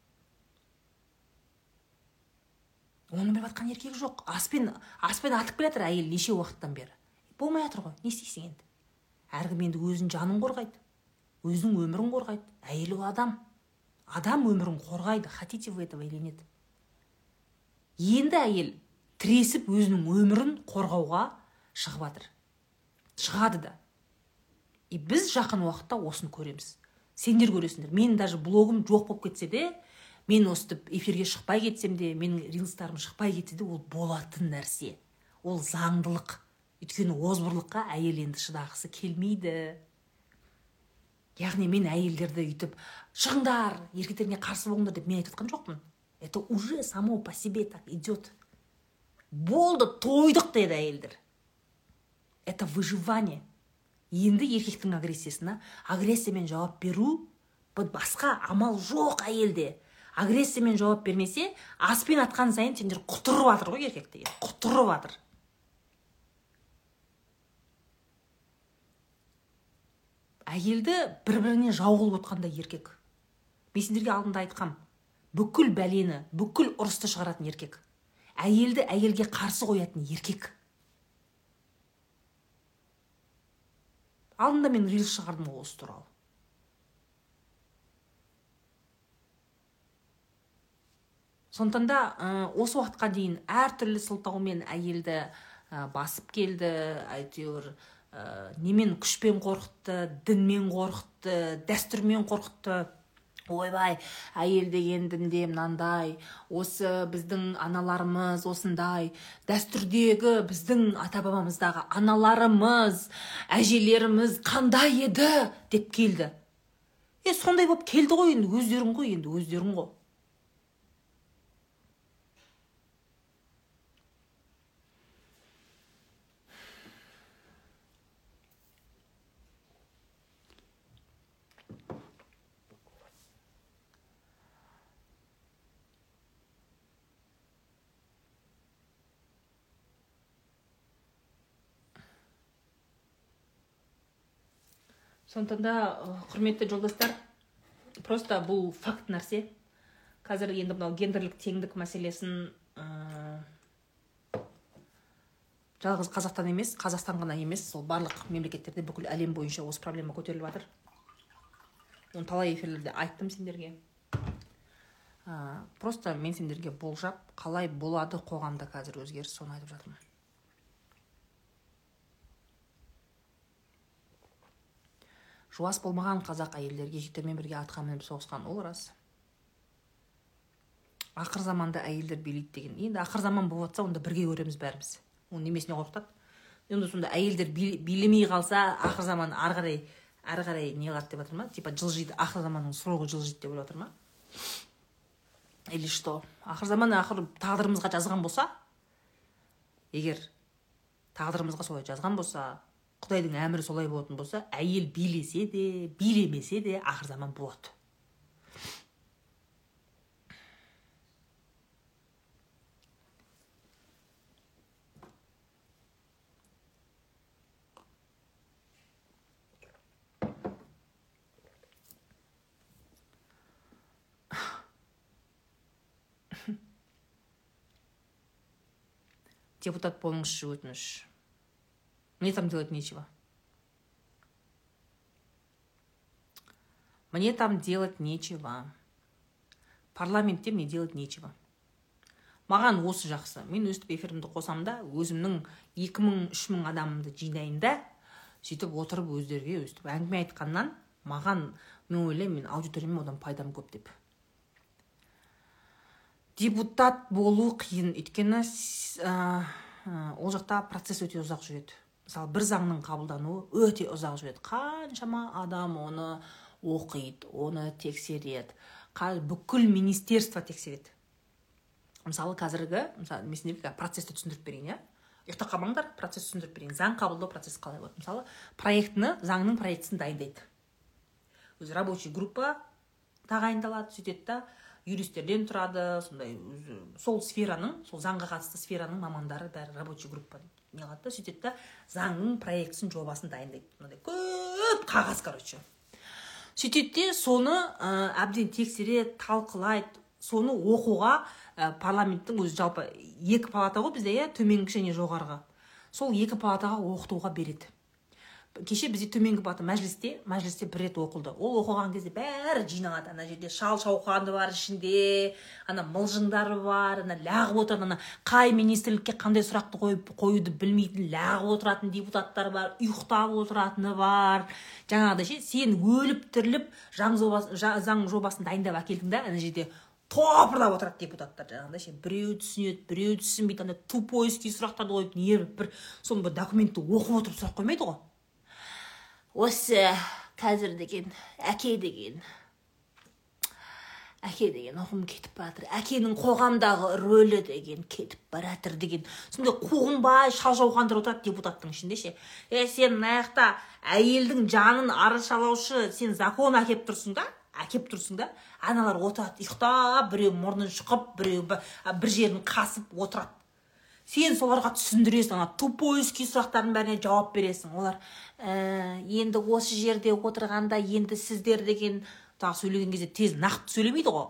Оны біліп атқан еркек жоқ. Аспен, аспен атып келе жатыр әйел неше уақыттан бері. Болмай жатыр ғой, не істейсің енді? Әркім енді өзінің жанын қорғайды, өзінің өмірін қорғайды. Әйел ол адам. Адам өмірін қорғайды. Хотите вы этого или нет? Енді әйел тіресіп өзінің өмірін қорғауға шығып жатыр. Шығады да. И біз жақын уақытта осыны көреміз. Сендер көресіңдер. Мен даже блогым жоқ болып кетсе де, мен осы эфирге шықпай кетсем де, менің рилстарым шықпай кетсе де, ол болатын нәрсе. Ол заңдылық. Өйткені озбырлыққа әйел енді шыдағысы келмейді. Яғни мен әйелдерді үйтіп, шығыңдар, еркектеріне қарсы болыңдар деп мен айтып отқан жоқпын. Это уже само по себе так идет. Болды, тойдық деді әйелдер. Это выживание. Енді еркектің агрессиясына агрессиямен жауап беру, басқа амал жоқ әйелде. Агрессиямен жауап бермесе, аспен атқан сайын сендер құтырып жатыр ғой еркекті. Құтырып жатыр. Әйелді бір-біріне жау қылып отқанда еркек. Мен сендерге алдында айтқам, бүкіл бәлені, бүкіл ұрысты шығаратын еркек. Әйелді әйелге қарсы қоятын еркек. Алдында мен рилс шығардым ол осы туралы. Сондықтан да осы уақытқа дейін әртүрлі сылтаумен әйелді басып келді, әйтеуір немен күшпен қорқытты, дінмен қорқытты, дәстүрмен қорқытты. Ойбай, әйел деген дінде мынандай, осы біздің аналарымыз осындай, дәстүрдегі біздің ата-бабамыздағы аналарымыз, әжелеріміз қандай еді деп келді. Е, сондай болып келді ғой енді, өздерің ғой енді, өздерің ғой. Сондықтан да, құрметті жолдастар, просто бұл факт нәрсе. Қазір енді мынау гендерлік теңдік мәселесін жалғыз Қазақтан емес, Қазақстан ғана емес, сол барлық мемлекеттерде бүкіл әлем бойынша осы проблема көтеріліп жатыр. Оны талай эфирлерде айттым сендерге. Просто мен сендерге болжап, қалай болады қоғамда қазір өзгеріс, соны айтып жатырмын. Жуас болмаған қазақ әйелдерге еркектермен бірге атқа мініп соғысқан, ол рас. Ақыр заманда әйелдер билейді деген. Енді ақыр заман болып жатса, онда бірге көреміз бәріміз. Оның немесіне қорқытады. Енді сонда әйелдер билемей қалса, ақыр заман ары қарай ары қарай не қылады деп жатыр ма? Типа жылжиды, ақыр заманның срогы жылжиды деп ойлап жатыр ма? Или что? Ақыр заман ақыр тағдырымызға жазған болса, егер тағдырымызға солай жазған болса, Құдайдың әмірі солай болатын болса, әйел билесе де, билемесе де ақыр заман болады. Депутат болыңызшы, өтініш. Мне там делать нечего. Мне там делать нечего. Парламентте мне делать нечего. Маған осы жақсы. Мен өстіп эфирімді қосам да, өзімнің екі мың үш мың адамымды жинайын да, сөйтіп отырып өздерге өстіп әңгіме айтқаннан, маған мен ойлаймын, мен аудиториямен одан пайдам көп деп. Депутат болу қиын, өйткені ол жақта процесс өте ұзақ жүреді. Мысалы, бір заңның қабылдануы өте ұзақ жүреді. Қаншама адам оны оқиды, оны тексереді. Бүкіл министерство тексереді. Мысалы, қазіргі, мысалы, мен процесті түсіндіріп берейін, ұйықта қалмаңдар, процесті түсіндіріп берейін. Заң қабылдау процесі қалай болады? Мысалы, проектіні, заңның проектісін дайындайды. Өзі рабочий группа тағайындалады, сөйтеді да, юристерден тұрады, сондай сол сфераның, сол заңға қатысты сфераның мамандары бәрі рабочий группа не қылады, сөйтеді да, заңның проектісін, жобасын дайындайды. Мынандай көп қағаз, короче. Сөйтеді де, соны әбден тексереді, талқылайды, соны оқуға парламенттің өзі жалпы екі палата ғой бізде, төменгі және жоғарғы. Сол екі палатаға оқытуға береді. Кеше бізде төменгі палата мәжілісте, мәжілісте бір рет оқылды. Ол оқыған кезде бәрі жиналады. Ана жерде шал шауқанды бар ішінде, ана мылжыңдары бар, ана лағып отыратын, ана қай министрлікке қандай сұрақты қойып қоюды білмейтін лағып отыратын депутаттар бар, ұйықтап отыратыны бар. Жаңағыдай ше, сен өліп тіріліп заң жобасын дайындап әкелдің да, ана жерде топырлап отырады депутаттар. Жаңағыдай ше, біреу түсінеді, біреу түсінбейді, ана тупойский сұрақтарды қойып, не бір соны бір документті оқып отырып сұрақ қоймайды ғой. Осы қазір деген, әке деген, әке деген ұғым кетіп баратыр. Әкенің қоғамдағы рөлі деген кетіп баратыр деген. Сонда қуғынбай шал-шауқандыр отырады депутаттың ішінде ше. Е, сен наяқта әйелдің жанын арашалаушы, сен закон әкеп тұрсың да, әкеп тұрсың да, аналар отырады, ұйықтап, біреу мұрнын шұқып, біреу бір жерін қасып отырады. Сен соларға түсіндіресің, ана тупойский сұрақтардың бәріне жауап бересің. Олар енді осы жерде отырғанда, енді сіздер деген тағы сөйлеген кезде тез нақты сөйлемейді ғой.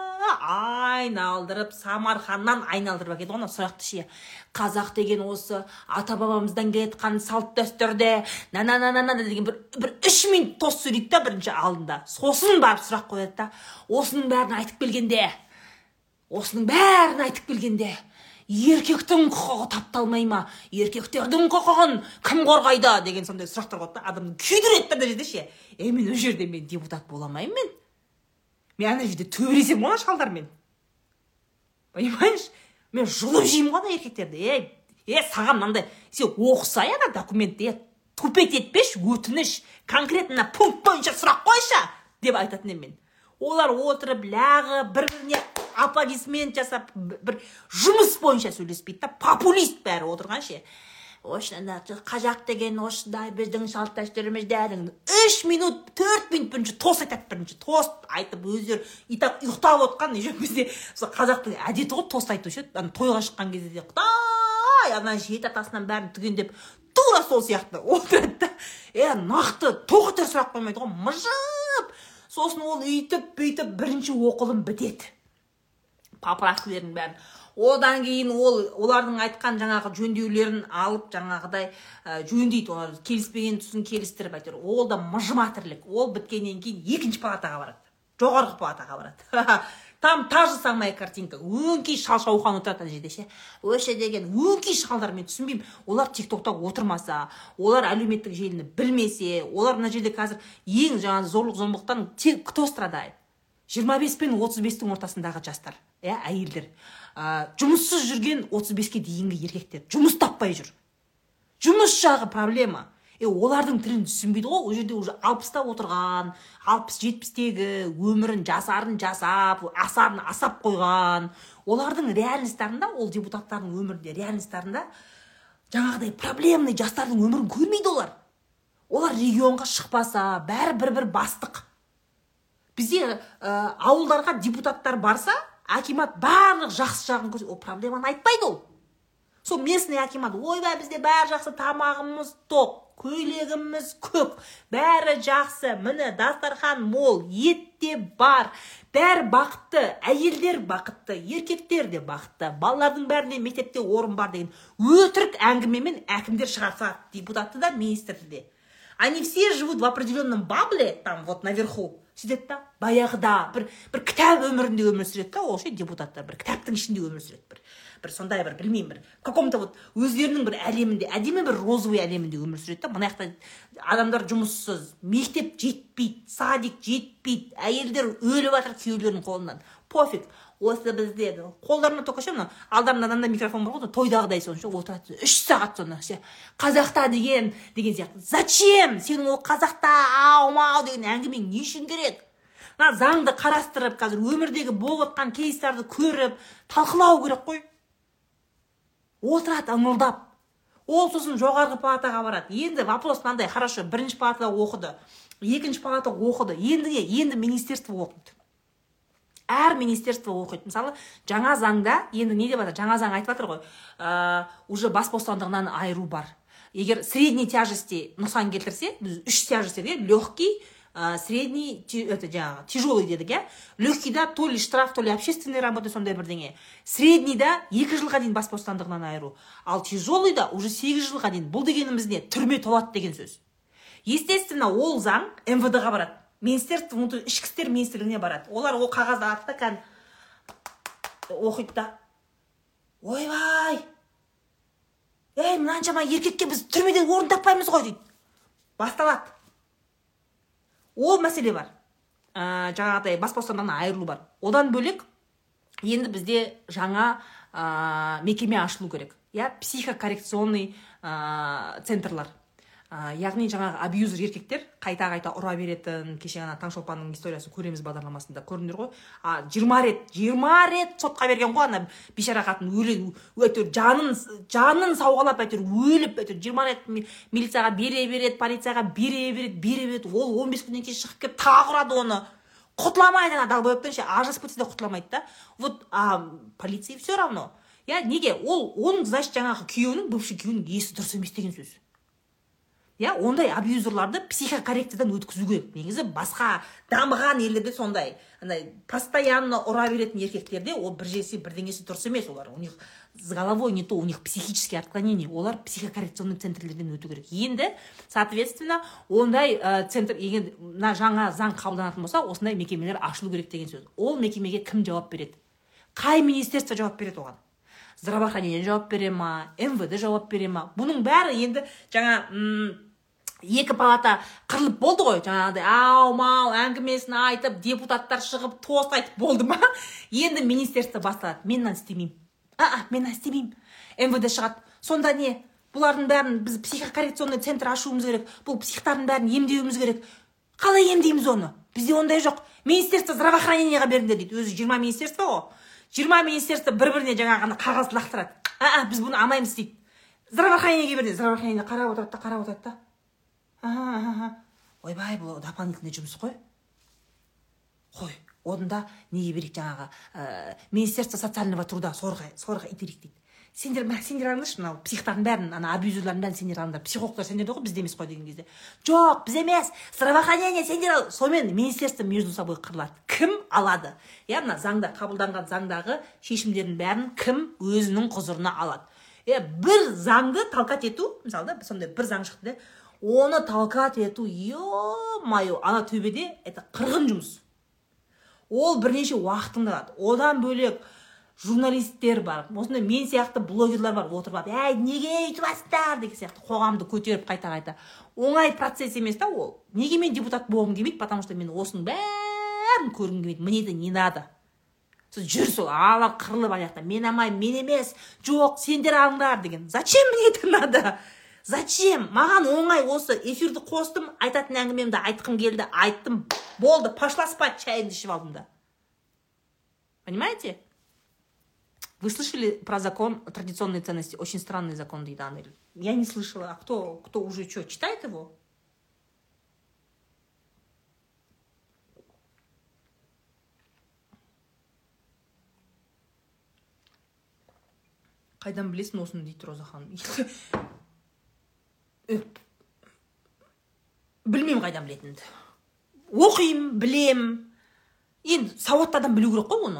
Айналдырып, Самарханнан айналдырып әкелді ғой сұрақты ше. Қазақ деген осы ата-бабамыздан келетқан салт дәстүрде на-на-на-на деген бір үш минут тос сөйлейді да бірінші алдында. Сосын барып сұрақ қояды да, осының бәрін айтып келгенде, осының бәрін айтып келгенде, еркектің құқығы тапталмай ма? Еркектердің құқығын кім қорғайды? Деген сондай сұрақтар қойды да, адамды күйдіреді да жерде ше. Е, мен ол жерде мен депутат боламаймын мен. Мен ана жерде төбелесем ғой шалдармен. Понимаешь? Мен жұлып жеймін ғой еркектерді. Е, е, саған мынандай, сен оқысай ана документті, тупет етпеш, өтініш, конкретно пункт бойынша сұрақ қойшы деп айтатын мен. Олар отырып лағы бір-біріне аплодисмент жасап, бір жұмыс бойынша сөйлеспейді да, популист бәрі отырған ше. Осында қазақ деген осындай біздің салт дәстүрімізде үш минут, төрт минут бірінші тост айтады, бірінші тост айтып өздері итак ұйықтап отқан, бізде қазақтың әдеті ғой тост айту ше. Тойға шыққан кезде де Құдай, ана жет атасынан бәрін түгендеп, тура сол сияқты отырады да. Е, нақты тоқтар сұрақ қоймайды ғой, мыжып. Сосын ол үйтіп, бүйтіп бірінші оқылым бітеді. Поправкілерін бәрін. Одан кейін ол олардың айтқан жаңағы жөндеулерін алып, жаңағыдай жөндейді, олар келіспеген тұсын келістіріп айтыр. Ол да мыжыма тірлік. Ол біткеннен кейін екінші палатаға барады. Жоғарғы палатаға барады. Там та же самая картинка. Өңкей шал-шауқан отырады ана жерде ше. Өше деген өңкей шалдар, мен түсінбеймін. Олар тиктокта отырмаса, олар әлеуметтік желіні білмесе, олар мына жерде қазір ең жаңағы зорлық-зомбылықтан кто страдает? жиырма бес пен отыз бестің ортасындағы жастар. иә, әйелдер. Жұмыссыз жүрген отыз беске дейінгі еркектер жұмыс таппай жүр. Жұмыс жағы проблема. Е, олардың тілін түсінбейді ғой. Ол жерде уже алпыста отырған, алпыс жетпістегі өмірін жасарын жасап, асарын асап қойған. Олардың реальностарында, ол депутаттардың өмірінде, реальностарында жаңағыдай проблемный жастардың өмірін көрмейді олар. Олар регионға шықпаса, бәрі бір-бір бастық. Бізде ауылдарға депутаттар барса, акимат барлық жақсы жағын көрсе, ол проблеманы айтпайды ол. Сол местный акимат, ойбай, бізде бәрі жақсы, тамағымыз тоқ, көйлегіміз көк, бәрі жақсы, міне дастархан мол, ет те бар, бәрі бақытты, әйелдер бақытты, еркектер де бақытты, балалардың бәріне мектепте орын бар деген өтірік әңгімемен әкімдер шығарса, депутатты да, министрді де. Они все живут в определенном бабле, там вот наверху, сөйтеді да, баяғыда бір, бір кітап өмірінде өмір сүреді да, ол ше депутаттар бір кітаптың ішінде өмір сүреді, бір, бір сондай бір білмеймін, бір каком-то вот өздерінің бір әлемінде, әдемі бір розовый әлемінде өмір сүреді да. Мына жақта адамдар жұмыссыз, мектеп жетпейді, садик жетпейді, әйелдер өліп жатыр күйеулерінің қолынан. Пофиг. Осы бізде қолдарына только ше мына алдарында мынандай микрофон бар ғой, тойдағыдай сонша отырады. үш сағат соны ше қазақта деген деген сияқты. Зачем? Сенің ол қазақта ау-мау деген әңгімең не үшін керек? Мына заңды қарастырып, қазір өмірдегі болып жатқан кейстарды көріп, талқылау керек қой. Отырады ыңылдап. Ол сосын жоғарғы палатаға барады. Енді вопрос мынандай, хорошо, бірінші палатада оқыды, екінші палата оқыды. Енді не? Енді министерство оқиды. Әр министерство оқиды. Мысалы, жаңа заңда, енді не деп жатыр? Жаңа заң айтып жатыр ғой, ә, уже бас бостандығынан айыру бар. Егер средней тяжести нұқсан келтірсе, біз үш тяжести де, легкий, ә, средний, это жаңағы тяжелый дедік, иә? Легкий да, то ли штраф, то ли общественный работа, сондай бірдеңе. Средний да екі жылға дейін бас бостандығынан айыру. Ал тяжелый да уже сегіз жылға дейін. Бұл дегеніміз не? Түрме толады деген сөз. Естественно, ол заң эм вэ дэ-ға барады. Министерство внутренних ішкі істер министрлігіне барады. Олар ол қағазды атты кән оқиды да. Ойбай! Ей, мынаншама еркекке біз түрмеден орын таппаймыз ғой дейді. Басталады. Ол мәселе бар. Ә, жаңағыдай бас бостандығынан айырылу бар. Одан бөлек енді бізде жаңа ә, мекеме ашылу керек. Я психокоррекционный ә, центрлар. Ә, яғни жаңағы абьюзер еркектер қайта-қайта ұра беретін, кеше ғана Таңшолпанның историясын көреміз бағдарламасында көрдіңдер ғой. А жиырма рет, жиырма рет сотқа берген ғой, ана бейшара қатын өліп, әйтеуір жанын, жанын сауғалап әйтеуір өліп, әйтеуір жиырма рет милицияға бере береді, полицияға бере береді, бере береді. Ол он бес күннен кейін шығып келіп тағы ұрады оны. Құтыламайды ана далбоебтен ше, ажырасып кетсе де құтыламайды да. Вот а полиция все равно. Я неге? Ол оның значит жаңағы күйеуінің, бывший күйеуінің есі дұрыс емес деген сөз. Я, ондай абьюзерларды психокоррекциядан өткізу керек. Негізі басқа дамыған елдерде сондай, андай постоянно ұра беретін еркектерде ол бір жесі бірдеңесі дұрыс емес. Олар у них с головой не то, у них психические отклонения. Олар психокоррекционный центрлерден өту керек. Енді, соответственно, ондай ә, центр егер на жаңа заң қабылданатын болса, осындай мекемелер ашылу керек деген сөз. Ол мекемеге кім жауап береді? Қай министерство жауап береді оған? Здравоохранение жауап бере ма? эм вэ дэ жауап бере ма? Бұның бәрі енді жаңа екі палата қырылып болды ғой, жаңағыдай ау-мау әңгімесін айтып, депутаттар шығып тост айтып болды ма? Енді министерство басталады. Мен мынаны істемеймін. А-а, мен мынаны істемеймін. эм вэ дэ шығады. Сонда не? Бұлардың бәрін біз психокоррекционный центр ашуымыз керек. Бұл психтардың бәрін емдеуіміз керек. Қалай емдейміз оны? Бізде ондай жоқ. Министерство здравоохранениеға беріңдер дейді. Өзі жиырма министерство ғой. жиырма министерство бір-біріне жаңағыны қағаз лақтырады. А-а, біз бұны алмаймыз дейді. Здравоохранениеге беріңдер. Здравоохранение қарап отырады да, қарап отырады да. Ойбай, бұл дополнительный жұмыс қой. Қой, онда неге берек жаңағы Министерство социального труда сорға итерек дейді. Сендер сендер алыңдаршы, мынау психтардың бәрін, ана абьюзерлердің бәрін сендер алыңдар. Психологтар сендер ғой, бізде емес қой деген кезде. Жоқ, біз емес. Здравоохранение сендер ал. Сонымен министерство между собой қырылады. Кім алады? Я мына заңда қабылданған заңдағы шешімдердің бәрін кім өзінің құзырына алады? Е, бір заңды талқат ету, мысалы да, сондай бір заң шықты да, оны талқат ету, ё-майо, ана төбеде, это қырғын жұмыс. Ол бірнеше уақытыңды алады. Одан бөлек журналисттер бар, осындай мен сияқты блогерлар бар, отырып, әй, неге өйтіп жатсыздар деген сияқты қоғамды көтеріп қайта-қайта. Оңай процесс емес та ол. Неге мен депутат болғым келмейді, потому что мен осының бәрін көргім келмейді. Мне это не надо. сіз жүрсіз ала қырылып ана жақта мен алмаймын, мен емес, жоқ сендер алыңдар деген. Зачем мне это надо? Зачем? Маған оңай, осы эфирді қостым, айтатын әңгімемді айтқым келді, айттым, болды, пошла спать, чайымды ішіп алдым да. Понимаете? Вы слышали про закон традиционной ценности? Очень странный закон, дейді Анель. Я не слышала. А кто, кто уже что, читает его? Қайдан білесің осыны, дейді Роза ханым. Білмеймін қайдан білетінді. Оқимын, білем. Енді сауатты адам білу керек қой оны.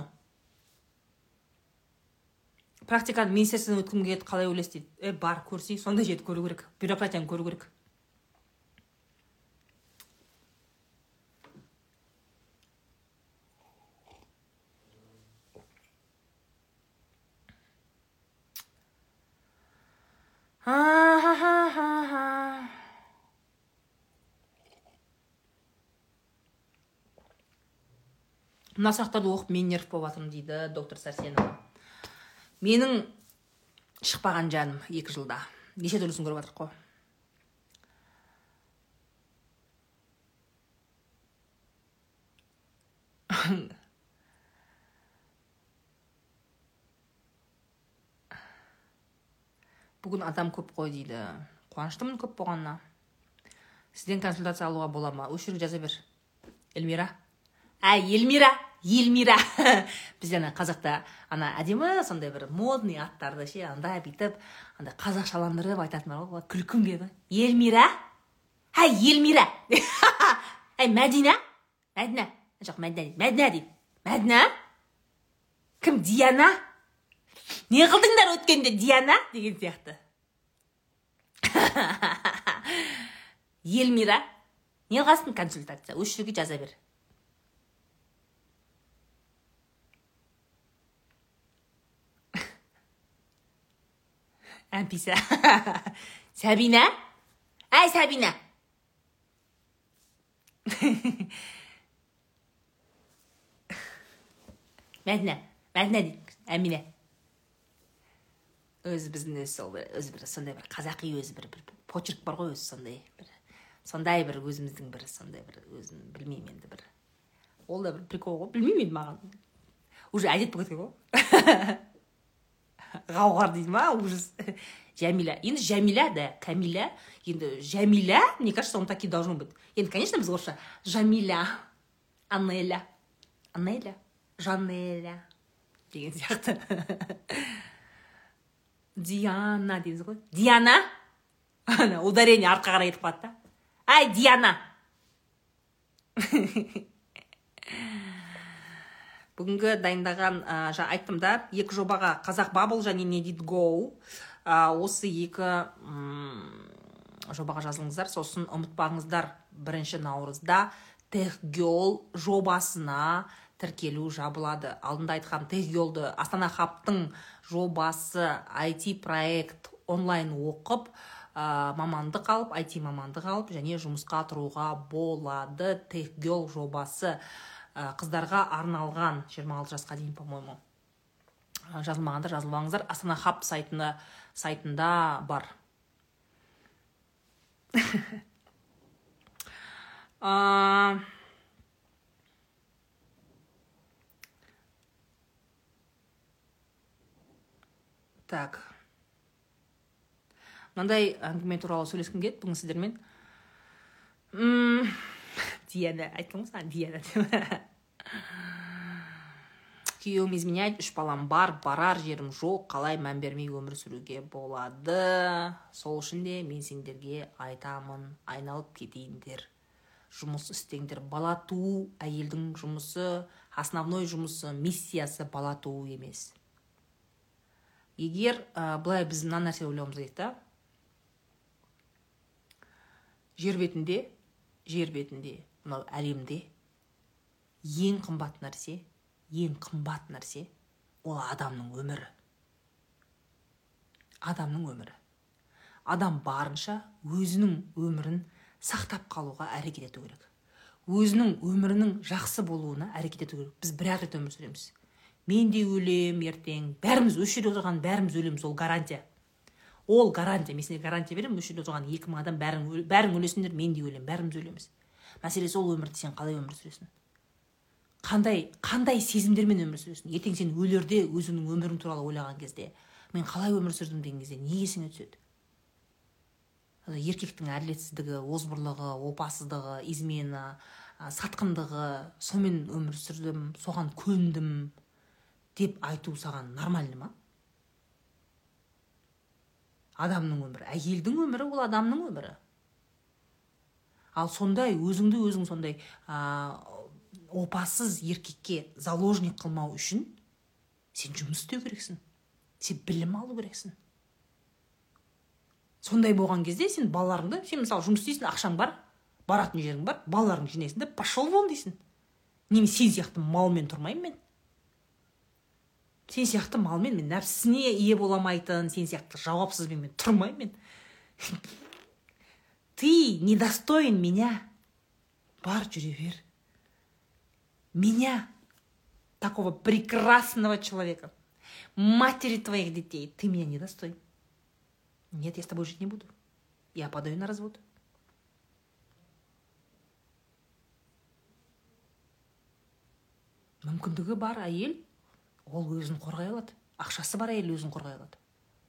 Практиканы министерстводан өткім келеді, қалай ойлайсыз дейді. Е, бар, көрсей, сонда жерді көру керек. Бюрократияны көру керек. Мына сұрақтарды оқып мен нерв болып жатырмын, дейді доктор Сәрсенова. Менің шықпаған жаным екі жылда. Неше түрлісін көріп жатырық қой. Бүгін адам көп қой, дейді. Қуаныштымын көп болғанына. Сізден консультация алуға бола ма? Өшіріп жаза бер. Эльмира. Әй, Эльмира, Елмира. Бізде ана қазақта ана әдемі сондай бір модный аттарды ше, андай бүйтіп, андай қазақшаландырып айтатын бар ғой, күлкім келді. Елмира? Әй, Елмира. Әй, Мәдина? Мәдина. Жоқ, Мәдина дейді. Мәдина дейді. Мәдина? Кім, Диана? Не қылдыңдар өткенде, Диана? Деген сияқты. Елмира, не қылғасын консультация? Өшіруге жаза бер. Әмписа. Сәбина? Әй, Сәбина. Мәдина. Мәдина дейді. Әмина. Өзі біздің өзі сол бір, өзі бір, сондай бір қазақи өзі бір, бір почерк бар ғой өзі сондай бір. Сондай бір өзіміздің бір, сондай бір, өзім білмеймін енді бір. Ол да бір прикол ғой, білмеймін енді маған. Уже әдет болып кеткен ғой. Ғауғар дейді ма, ужас. Жәмила. Енді Жәмила, да, Камиля. Енді Жәмила, мне кажется, он таки должен быть. Енді, конечно, біз орысша Жамиля, Анеля, Анеля, Жанеля деген сияқты. Диана дейміз ғой. Диана? Ударение артқа қарай кетіп қалады да. Ай, Диана! Бүгінгі дайындаған, жаңа айттым да, екі жобаға Қазақ Бабл және Недит Go. Осы екі жобаға жазылыңыздар. Сосын ұмытпаңыздар, бірінші наурызда Техгел жобасына тіркелу жабылады. Алдында айтқан Техгелді Астана Хабтың жобасы ай ти проект онлайн оқып, мамандық алып, ай ти мамандық алып, және жұмысқа тұруға болады. Техгел жобасы қыздарға арналған жиырма алты жасқа дейін, по-моему. Жазылмағандар, жазылмаңыздар. Астана Хаб сайтында, сайтында бар. Так. Мынандай әңгіме туралы сөйлескім келеді бүгін сіздермен. Диана, айтқым саған, Диана. Күйеуім изменяет, үш балам бар, барар жерім жоқ, қалай мән бермей өмір сүруге болады. Сол үшін де мен сендерге айтамын, айналып кетейіндер. Жұмыс істеңдер. Бала туу әйелдің жұмысы, основной жұмысы, миссиясы бала туу емес. Егер бұлай біз мына нәрсе ойлауымыз керек та, жер бетінде, жер бетінде, мынау әлемде ең қымбат нәрсе, ең қымбат нәрсе ол адамның өмірі. Адамның өмірі. Адам барынша өзінің өмірін сақтап қалуға әрекет ету керек. Өзінің өмірінің жақсы болуына әрекет ету керек. Біз бір ақ рет өмір сүреміз. Мен де өлем ертең. Бәріміз осы жерде отырған бәріміз өлеміз, ол гарантия. Ол гарантия. Мен сізге гарантия беремін, осы жерде отырған екі мың адам бәрің, бәрің өлесіңдер, мен де өлем, бәріміз өлеміз. Мәселесі ол өмірді сен қалай өмір сүресің? Қандай, қандай сезімдермен өмір сүресің? Ертең сен өлерде өзіңнің өмірің туралы ойлаған кезде, мен қалай өмір сүрдім деген кезде не есіңе түседі? Еркектің әділетсіздігі, озбырлығы, опасыздығы, измена, сатқындығы, сонымен өмір сүрдім, соған көндім деп айту саған нормальный ма? Адамның өмірі, әйелдің өмірі ол адамның өмірі. Ал сондай өзіңді өзің сондай а, опасыз еркекке заложник қылмау үшін сен жұмыс істеу керексің. Сен білім алу керексің. Сондай болған кезде сен балаларыңды, сен мысалы жұмыс істейсің, ақшаң бар, баратын жерің бар, балаларың жинайсың да пошел вон дейсің. Неме сен сияқты малмен тұрмаймын мен. Сен сияқты малмен мен нәпсісіне ие боламайтын, сен сияқты жауапсызбен мен тұрмаймын мен. Ты недостоин меня. Бар, жүре бер. Меня, такого прекрасного человека, матери твоих детей, ты меня недостоин. Нет, я с тобой жить не буду. Я подаю на развод. Мүмкіндігі бар әйел, ол өзін қорғай алады. Ақшасы бар әйел өзін қорғай алады.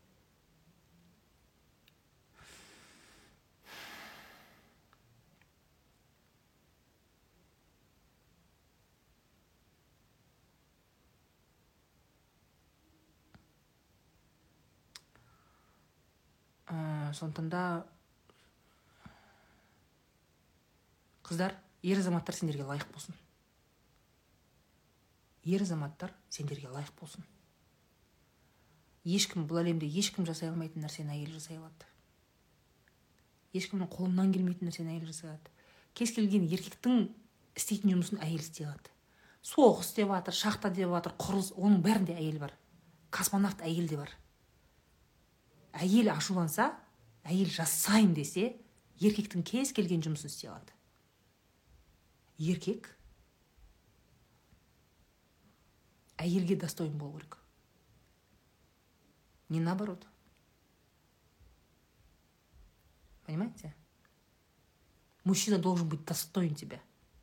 Сондықтан да қыздар, ер азаматтар сендерге лайық болсын. Ер азаматтар сендерге лайық болсын. Ешкім, бұл әлемде ешкім жасай алмайтын нәрсені әйел жасай алады. Ешкімнің қолынан келмейтін нәрсені әйел жасай алады. Кез келген еркектің істейтін жұмысын әйел істей алады. Соғыс деп жатыр, шахта деп жатыр, құрылыс, оның бәрінде әйел бар. Космонавт әйел де бар. Әйел ашуланса, әйел жасайын десе, еркектің кез келген жұмысын істей алады. Еркек әйелге достоин болу керек. Не наоборот. Понимаете? Мужчина должен быть достоин тебя.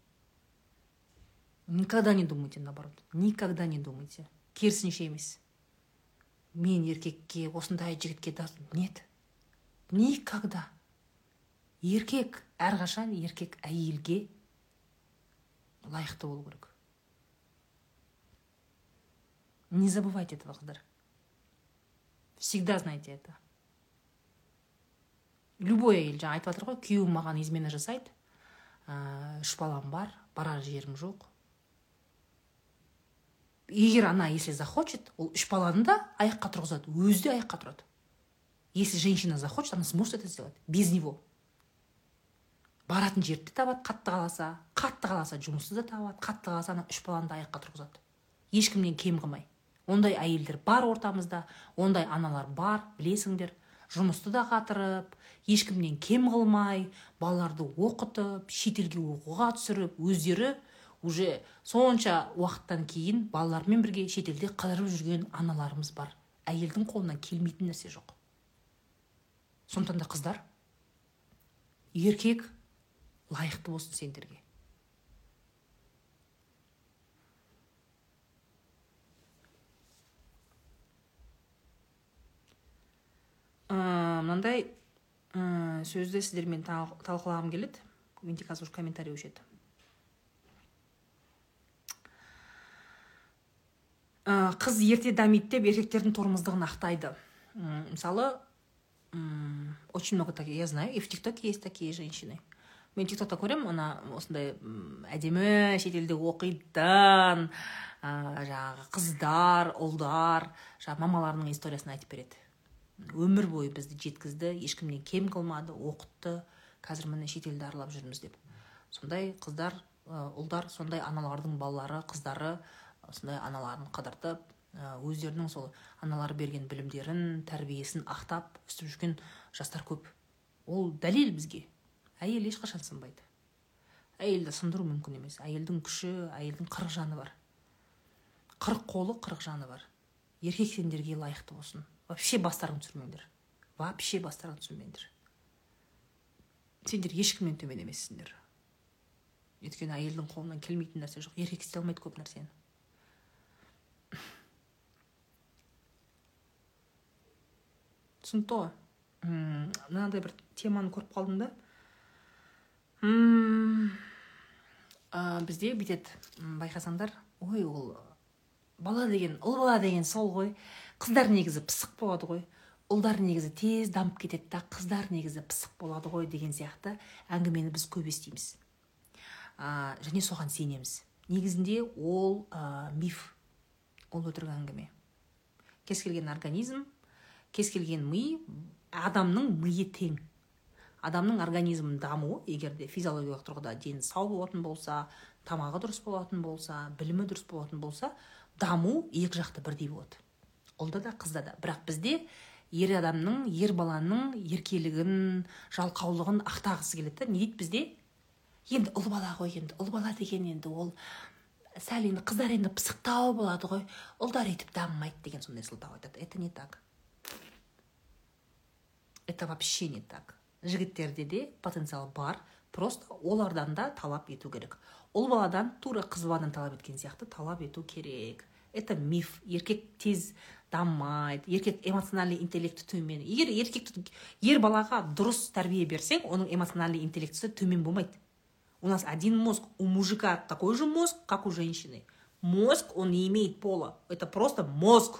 Никогда не думайте наоборот. Никогда не думайте. Керісінше емес. Мен еркекке, осындай жігітке достоин. Нет. Никогда. Еркек, әрқашан еркек әйелге лайықты болу керек. Не забывайте этого, қыздар. Всегда знайте это. Любой әйел, жаңа айтып жатыр ғой, күйеуім маған измена жасайды, үш балам бар, барар жерім жоқ. Егер ана, если захочет, ол үш баланы да аяққа тұрғызады, өзі де аяққа тұрады. Если женщина захочет, она сможет это сделать без него. Баратын жерді табады, қатты қаласа, қатты қаласа жұмысты да табады, қатты қаласа ана үш баланы да аяққа тұрғызады. Ешкімнен кем қылмай. Ондай әйелдер бар ортамызда, ондай аналар бар, білесіңдер. Жұмысты да қатырып, ешкімнен кем қылмай, балаларды оқытып, шетелге оқуға түсіріп, өздері уже сонша уақыттан кейін балалармен бірге шетелде қыдырып жүрген аналарымыз бар. Әйелдің қолынан келмейтін нәрсе жоқ. Сондықтан да қыздар, еркек лайықты болсын сендерге. Мынандай сөзді сіздермен талқылағым келеді. Менде қазір комментарий өшеді. Қыз ерте дамиды деп еркектердің тормоздығын ақтайды. Мысалы, очень много таких, я знаю, и в ТикТоке есть такие женщины. Мен ТикТокта көремін, ана осындай әдемі шетелде оқитын жаңағы қыздар, ұлдар, жаңағы мамаларының историясын айтып береді. Өмір бойы бізді жеткізді, ешкімнен кем қылмады, оқытты, қазір міне шетелді аралап жүрміз деп. Сондай қыздар, ұлдар, сондай аналардың балалары, қыздары, сондай аналарын қыдыртып, өздерінің сол аналары берген білімдерін, тәрбиесін ақтап өстіп жүрген жастар көп. Ол дәлел бізге. Әйел ешқашан сынбайды. Әйелді сындыру мүмкін емес. Әйелдің күші, әйелдің қырық жаны бар. қырық қолы қырық жаны бар. Еркек сендерге лайықты болсын. Вообще бастарың түсірмеңдер. Вообще бастарың түсірмеңдер. Сендер ешкімнен төмен емессіңдер. Өйткені әйелдің қолынан келмейтін нәрсе жоқ. Еркек істей алмайды көп нәрсені. Түсінікті ғой. Мынандай бір теманы көріп қалдым да. Бізде бүйтеді, байқасаңдар, ой, ол бала деген, ұл бала деген сол ғой. Қыздар негізі пысық болады ғой. Ұлдар негізі тез дамып кетеді да, қыздар негізі пысық болады ғой деген сияқты әңгімені біз көп естиміз. Және соған сенеміз. Негізінде ол миф, ол өтірік әңгіме. Кез келген организм, кез келген ми, адамның миы тең. Адамның организмінің дамуы, егер де физиологиялық тұрғыда дені сау болатын болса, тамағы дұрыс болатын болса, білімі дұрыс болатын болса, даму екі жақты бірдей болады. Ұлда да, қызда да. Бірақ бізде ер адамның, ер баланың еркелігін, жалқаулығын ақтағысы келеді. Не дейді бізде? Енді ұл бала ғой, енді ұл бала деген енді ол сәл енді қыздар енді пысықтау болады ғой, ұлдар етіп дамымайды деген сондай сылтау айтады. Это не так. Это вообще не так. Жігіттерде де потенциал бар, просто олардан да талап ету керек. Ұл баладан тура қыз баладан талап еткен сияқты талап ету керек. Это миф. Еркек тез даммайды, еркек эмоциональный интеллекті төмен. Егер еркекті ер балаға дұрыс тәрбие берсең, оның эмоциональный интеллектісі төмен болмайды. У нас один мозг, у мужика такой же мозг, как у женщины. Мозг, он не имеет пола. Это просто мозг.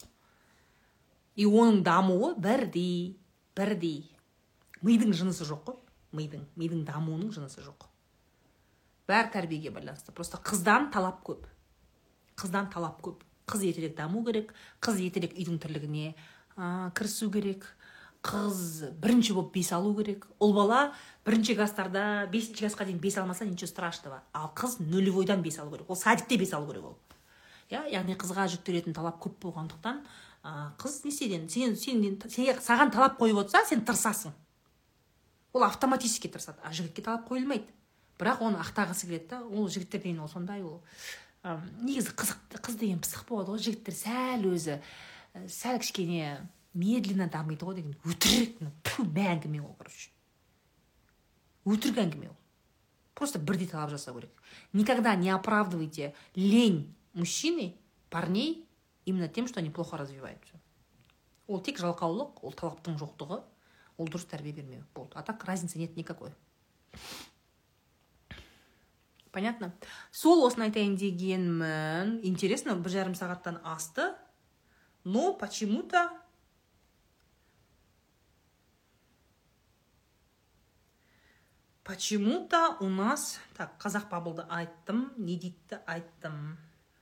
И оның дамуы бірдей, бірдей. Мидың жынысы жоқ қой. Мидың, мидың дамуының жынысы жоқ. Бәр тәрбиеге байланысты. Просто қыздан талап көп. Қыздан талап көп. Қыз ертерек даму керек, қыз ертерек үйдің тірлігіне кірісу керек, қыз бірінші болып бес алу керек. Ол бала бірінші класстарда бесінші классқа дейін бес алмаса ничего страшного. Ал қыз нулевойдан бес алу керек. Ол садикте бес алу керек ол. Яғни қызға жүктелетін талап көп болғандықтан, қыз не істейді? Сен, сен, сен, саған талап қойып отырса, сен тырысасың. Ол автоматически тырысады. А жігітке талап қойылмайды. Бірақ оны ақтағысы келеді. Ол жігіттер деген ол сондай, ол негізі қызық, қыз деген пысық болады ғой. Жігіттер сәл өзі, сәл кішкене медленно дамиды ғой деген өтірік, әңгіме ол, короче. Өтірік әңгіме ол. Просто бірдей талап жасау керек. Никогда не оправдывайте лень мужчины, парней именно тем, что они плохо развиваются. Ол тек жалқаулық, ол талаптың жоқтығы, ол дұрыс тәрбие бермеу болды. А так разницы нет никакой. Понятно? Сол осыны айтайын дегенмін. Интересно, бір жарым сағаттан асты, но почему-то почему-то у нас... Так, қазақ бабылды айттым, не дейді айттым.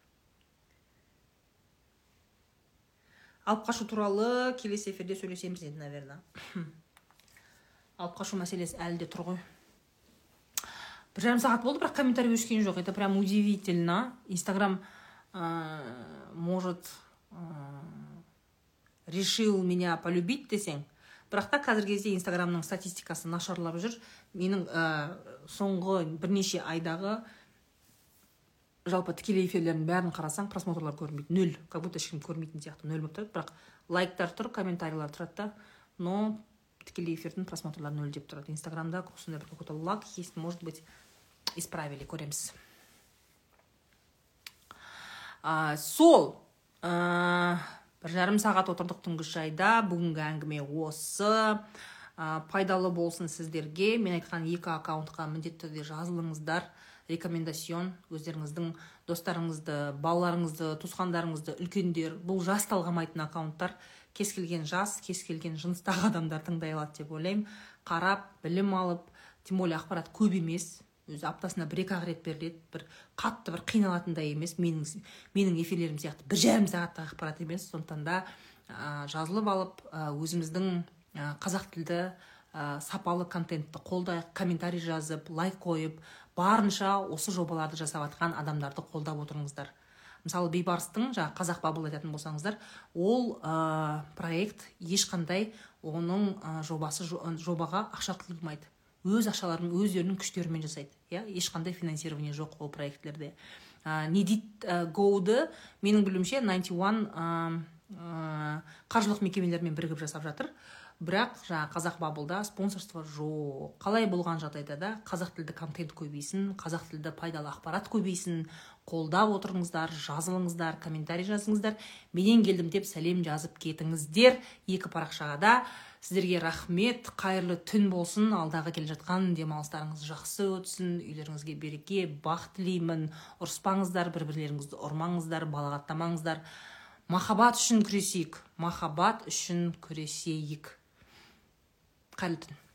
Алып қашу туралы келесі эфирде сөйлесеміз еді, наверное. Алып қашу мәселесі әлі де тұр ғой. Бір жарым сағат болды, бірақ комментарий өшкен жоқ. Это прям удивительно. Инстаграм э, может э, решил меня полюбить десең. Бірақ та қазіргі кезде Инстаграмның статистикасы нашарлап жүр. Менің ә, соңғы бірнеше айдағы жалпы тікелей эфирлердің бәрін қарасаң, просмотрлар көрінбейді. Нөл. Как будто ешкім көрмейтін сияқты нөл болып тұрады. Бірақ лайктар тұр, комментарийлар тұрады да. Но тікелей эфирдің просмотрлар нөл деп тұрады. Инстаграмда сондай бір какой-то лаг есть, может быть, исправили, көреміз. А, сол. А, бір жарым сағат отырдық түнгі шайда. Бүгінгі әңгіме осы. А, пайдалы болсын сіздерге. Мен айтқан екі аккаунтқа міндетті түрде жазылыңыздар. Рекомендацион, өздеріңіздің достарыңызды, балаларыңызды, туысқандарыңызды, үлкендер. Бұл жас талғамайтын аккаунттар. Кез келген жас, кез келген жыныстағы адамдар тыңдай алады деп ойлаймын. Қарап, білім алып, тем более ақпарат көп емес. Өзі аптасына бір-екі ақ рет беріледі. Бір қатты бір қиналатындай емес. Менің, менің эфирлерім сияқты бір жарым сағаттық ақпарат емес. Сондықтан да ә, жазылып алып, ә, өзіміздің ә, қазақ тілді ә, сапалы контентті қолдайық, комментарий жазып, лайк қойып, барынша осы жобаларды жасап атқан адамдарды қолдап отырыңыздар. Мысалы, Бейбарыстың жаңа қазақ бабыл айтатын болсаңыздар, ол ә, проект ешқандай оның ә, жобасы жобаға ақша құйылмайды. Өз ақшаларын өздерінің күштерімен жасайды. Я, ешқандай финансирование жоқ ол проектлерде. не дейді гоуды менің білуімше ninety one қаржылық мекемелермен бірігіп жасап жатыр. Бірақ жаңа қазақ бабылда спонсорство жоқ. Қалай болған жағдайда да қазақ тілді контент көбейсін, қазақ тілді пайдалы ақпарат көбейсін, қолдап отырыңыздар, жазылыңыздар, комментарий жазыңыздар. Менен келдім деп сәлем жазып кетіңіздер екі парақшаға да. Сіздерге рахмет, қайырлы түн болсын, алдағы келе жатқан демалыстарыңыз жақсы өтсін, үйлеріңізге береке, бақ тілеймін. Ұрыспаңыздар, бір-бірлеріңізді ұрмаңыздар, балағаттамаңыздар. Махаббат үшін күресейік, махаббат үшін күресейік. Қайырлы түн.